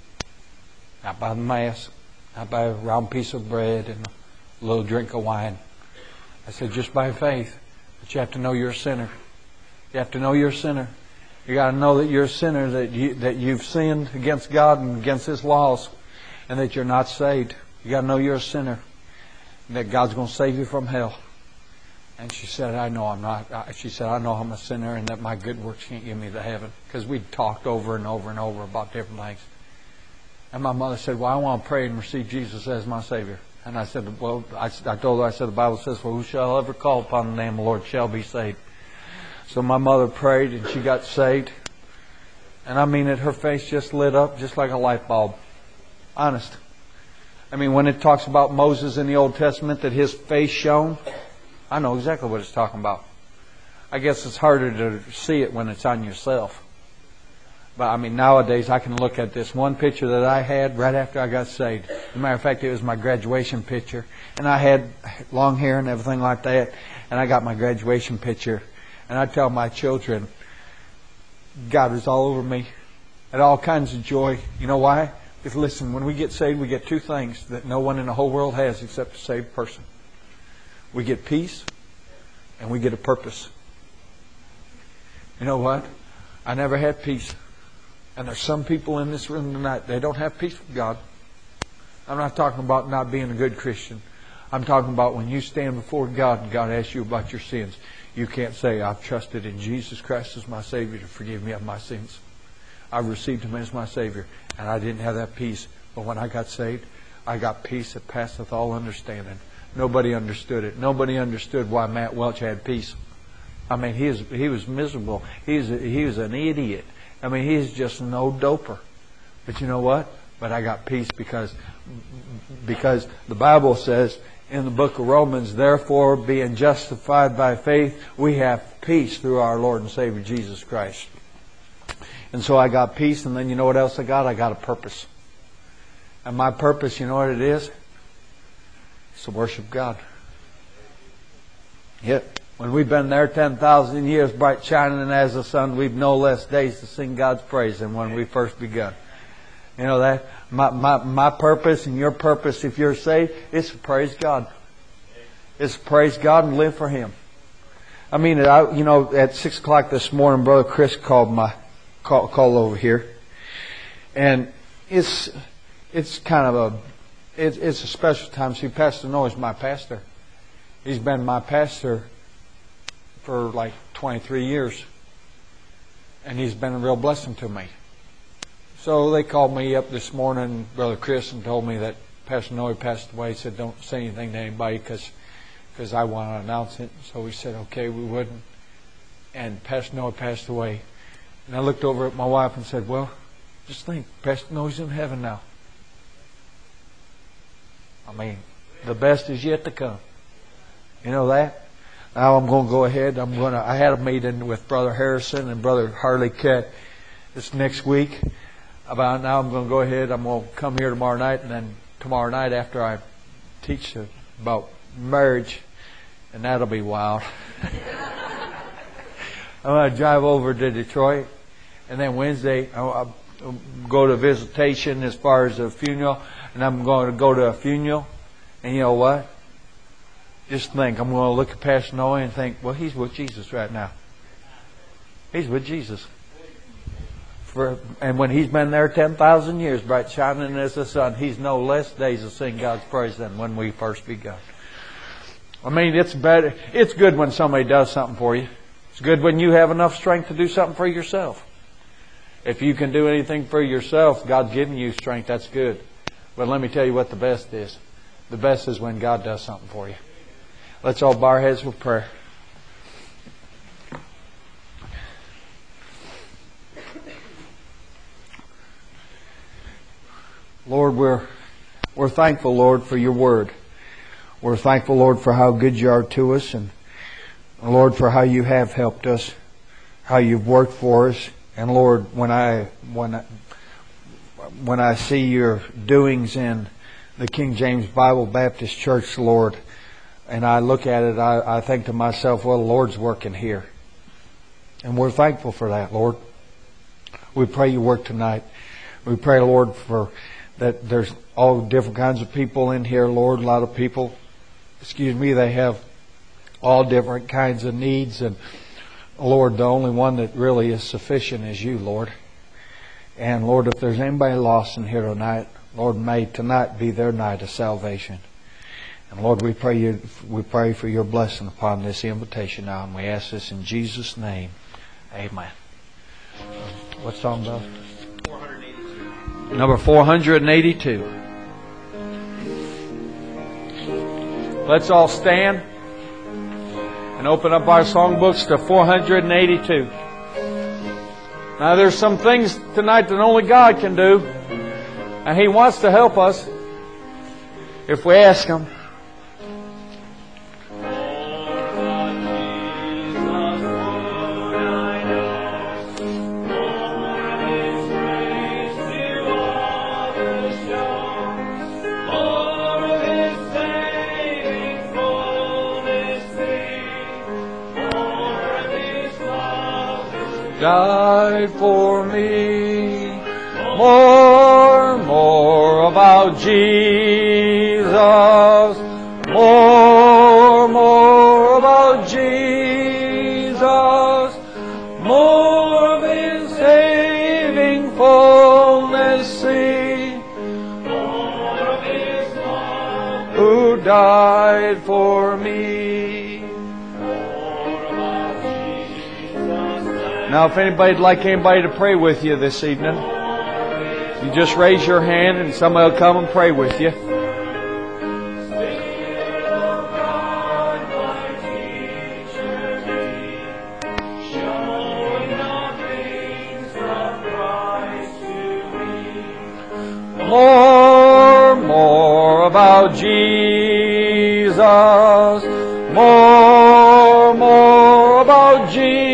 B: Not by the Mass. Not by a round piece of bread and a little drink of wine. I said, just by faith. But you have to know you're a sinner. You have to know you're a sinner. You got to know that you're a sinner, that you've sinned against God and against His laws, and that you're not saved. You got to know you're a sinner, and that God's going to save you from hell. And she said, I know I'm not. She said, I know I'm a sinner and that my good works can't get me to heaven. Because we talked over and over and over about different things. And my mother said, well, I want to pray and receive Jesus as my Savior. And I said, well, I told her, I said, the Bible says, for who shall ever call upon the name of the Lord shall be saved. So my mother prayed and she got saved. And I mean it, her face just lit up just like a light bulb. Honest. I mean, when it talks about Moses in the Old Testament, that his face shone, I know exactly what it's talking about. I guess it's harder to see it when it's on yourself. But I mean, nowadays I can look at this one picture that I had right after I got saved. As a matter of fact, it was my graduation picture. And I had long hair and everything like that. And I got my graduation picture. And I tell my children, God is all over me. And all kinds of joy. You know why? Because listen, when we get saved, we get two things that no one in the whole world has except a saved person. We get peace, and we get a purpose. You know what? I never had peace. And there's some people in this room tonight, they don't have peace with God. I'm not talking about not being a good Christian. I'm talking about when you stand before God and God asks you about your sins, you can't say, I've trusted in Jesus Christ as my Savior to forgive me of my sins. I've received Him as my Savior, and I didn't have that peace. But when I got saved, I got peace that passeth all understanding. Nobody understood it. Nobody understood why Matt Welch had peace. I mean, he was miserable. He was an idiot. I mean, he's just no doper. But you know what? But I got peace because the Bible says in the book of Romans, therefore, being justified by faith, we have peace through our Lord and Savior Jesus Christ. And so I got peace, and then you know what else I got? I got a purpose. And my purpose, you know what it is? It's to worship God. Yep. When we've been there 10,000 years, bright shining as the sun, we've no less days to sing God's praise than when we first begun. You know that? My purpose and your purpose, if you're saved, is to praise God. It's to praise God and live for Him. I mean, at 6 o'clock this morning, Brother Chris called over here. And it's kind of it's a special time. See, Pastor Noah's my pastor. He's been my pastor for like 23 years. And he's been a real blessing to me. So they called me up this morning, Brother Chris, and told me that Pastor Noah passed away. He said, don't say anything to anybody because I want to announce it. So we said, okay, we wouldn't. And Pastor Noah passed away. And I looked over at my wife and said, well, just think, Pastor Noah's in heaven now. I mean, the best is yet to come. You know that? Now I'm going to go ahead. I had a meeting with Brother Harrison and Brother Harley Kett this next week. About now I'm going to go ahead. I'm going to come here tomorrow night, and then tomorrow night after I teach about marriage, and that'll be wild. I'm going to drive over to Detroit, and then Wednesday I'll go to visitation as far as a funeral, and I'm going to go to a funeral, and you know what? Just think, I'm going to look at Pastor Noah and think, well, he's with Jesus right now. He's with Jesus. And when he's been there 10,000 years, bright shining as the sun, he's no less days to sing God's praise than when we first begun. I mean, it's better. It's good when somebody does something for you. It's good when you have enough strength to do something for yourself. If you can do anything for yourself, God's giving you strength, that's good. But let me tell you what the best is. The best is when God does something for you. Let's all bow our heads with prayer. Lord, we're thankful, Lord, for your word. We're thankful, Lord, for how good you are to us, and Lord, for how you have helped us, how you've worked for us. And Lord, when I see your doings in the King James Bible Baptist Church, Lord, and I look at it, I think to myself, well, the Lord's working here. And we're thankful for that, Lord. We pray you work tonight. We pray, Lord, for that there's all different kinds of people in here, Lord. A lot of people, they have all different kinds of needs. And Lord, the only one that really is sufficient is you, Lord. And Lord, if there's anybody lost in here tonight, Lord, may tonight be their night of salvation. And Lord, we pray for your blessing upon this invitation now, and we ask this in Jesus' name. Amen. What song, Bill? 482. Number 482. Let's all stand and open up our songbooks to 482. Now there's some things tonight that only God can do, and He wants to help us if we ask Him. Died for me. More about Jesus. More about Jesus. More of His saving fullness see. More of His love who died for me. Now, if anybody'd like anybody to pray with you this evening, you just raise your hand and somebody will come and pray with you. More about Jesus. More about Jesus.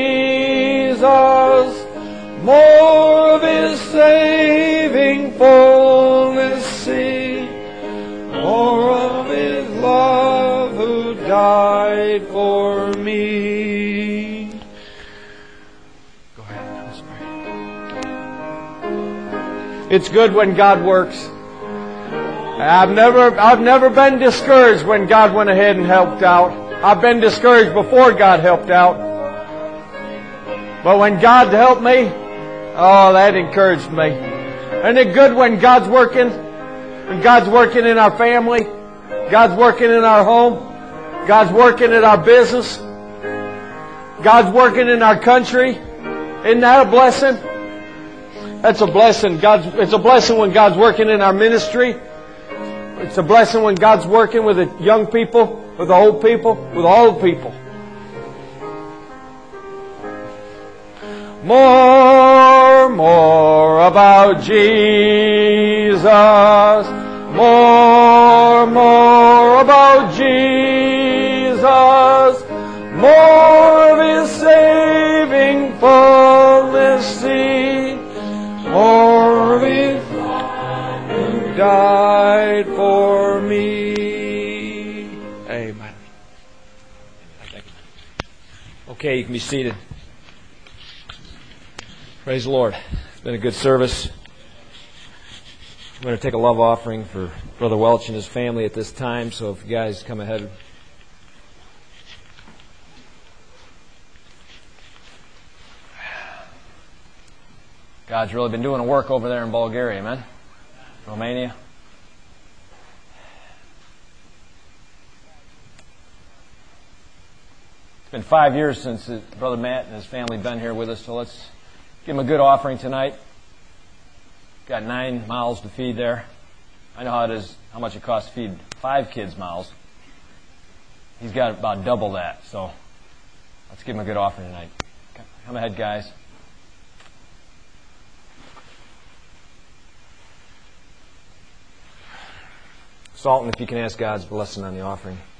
B: More of His saving fullness see. More of His love who died for me. Go ahead, let's pray. It's good when God works. I've never been discouraged when God went ahead and helped out. I've been discouraged before God helped out. But when God helped me, oh, that encouraged me. Isn't it good when God's working? When God's working in our family, God's working in our home, God's working in our business, God's working in our country. Isn't that a blessing? That's a blessing. It's a blessing when God's working in our ministry. It's a blessing when God's working with the young people, with the old people, with all the people. More about Jesus. More about Jesus. More of His saving fullness see. More of His who died for me. Amen.
D: Okay, you can be seated. Praise the Lord. It's been a good service. I'm going to take a love offering for Brother Welch and his family at this time, so if you guys come ahead. God's really been doing a work over there in Bulgaria, man. Romania. It's been 5 years since Brother Matt and his family have been here with us, so let's Give him a good offering tonight. Got 9 mouths to feed there. I know how much it costs to feed 5 kids' mouths. He's got about double that, so let's give him a good offering tonight. Come ahead, guys. Sultan, if you can ask God's blessing on the offering.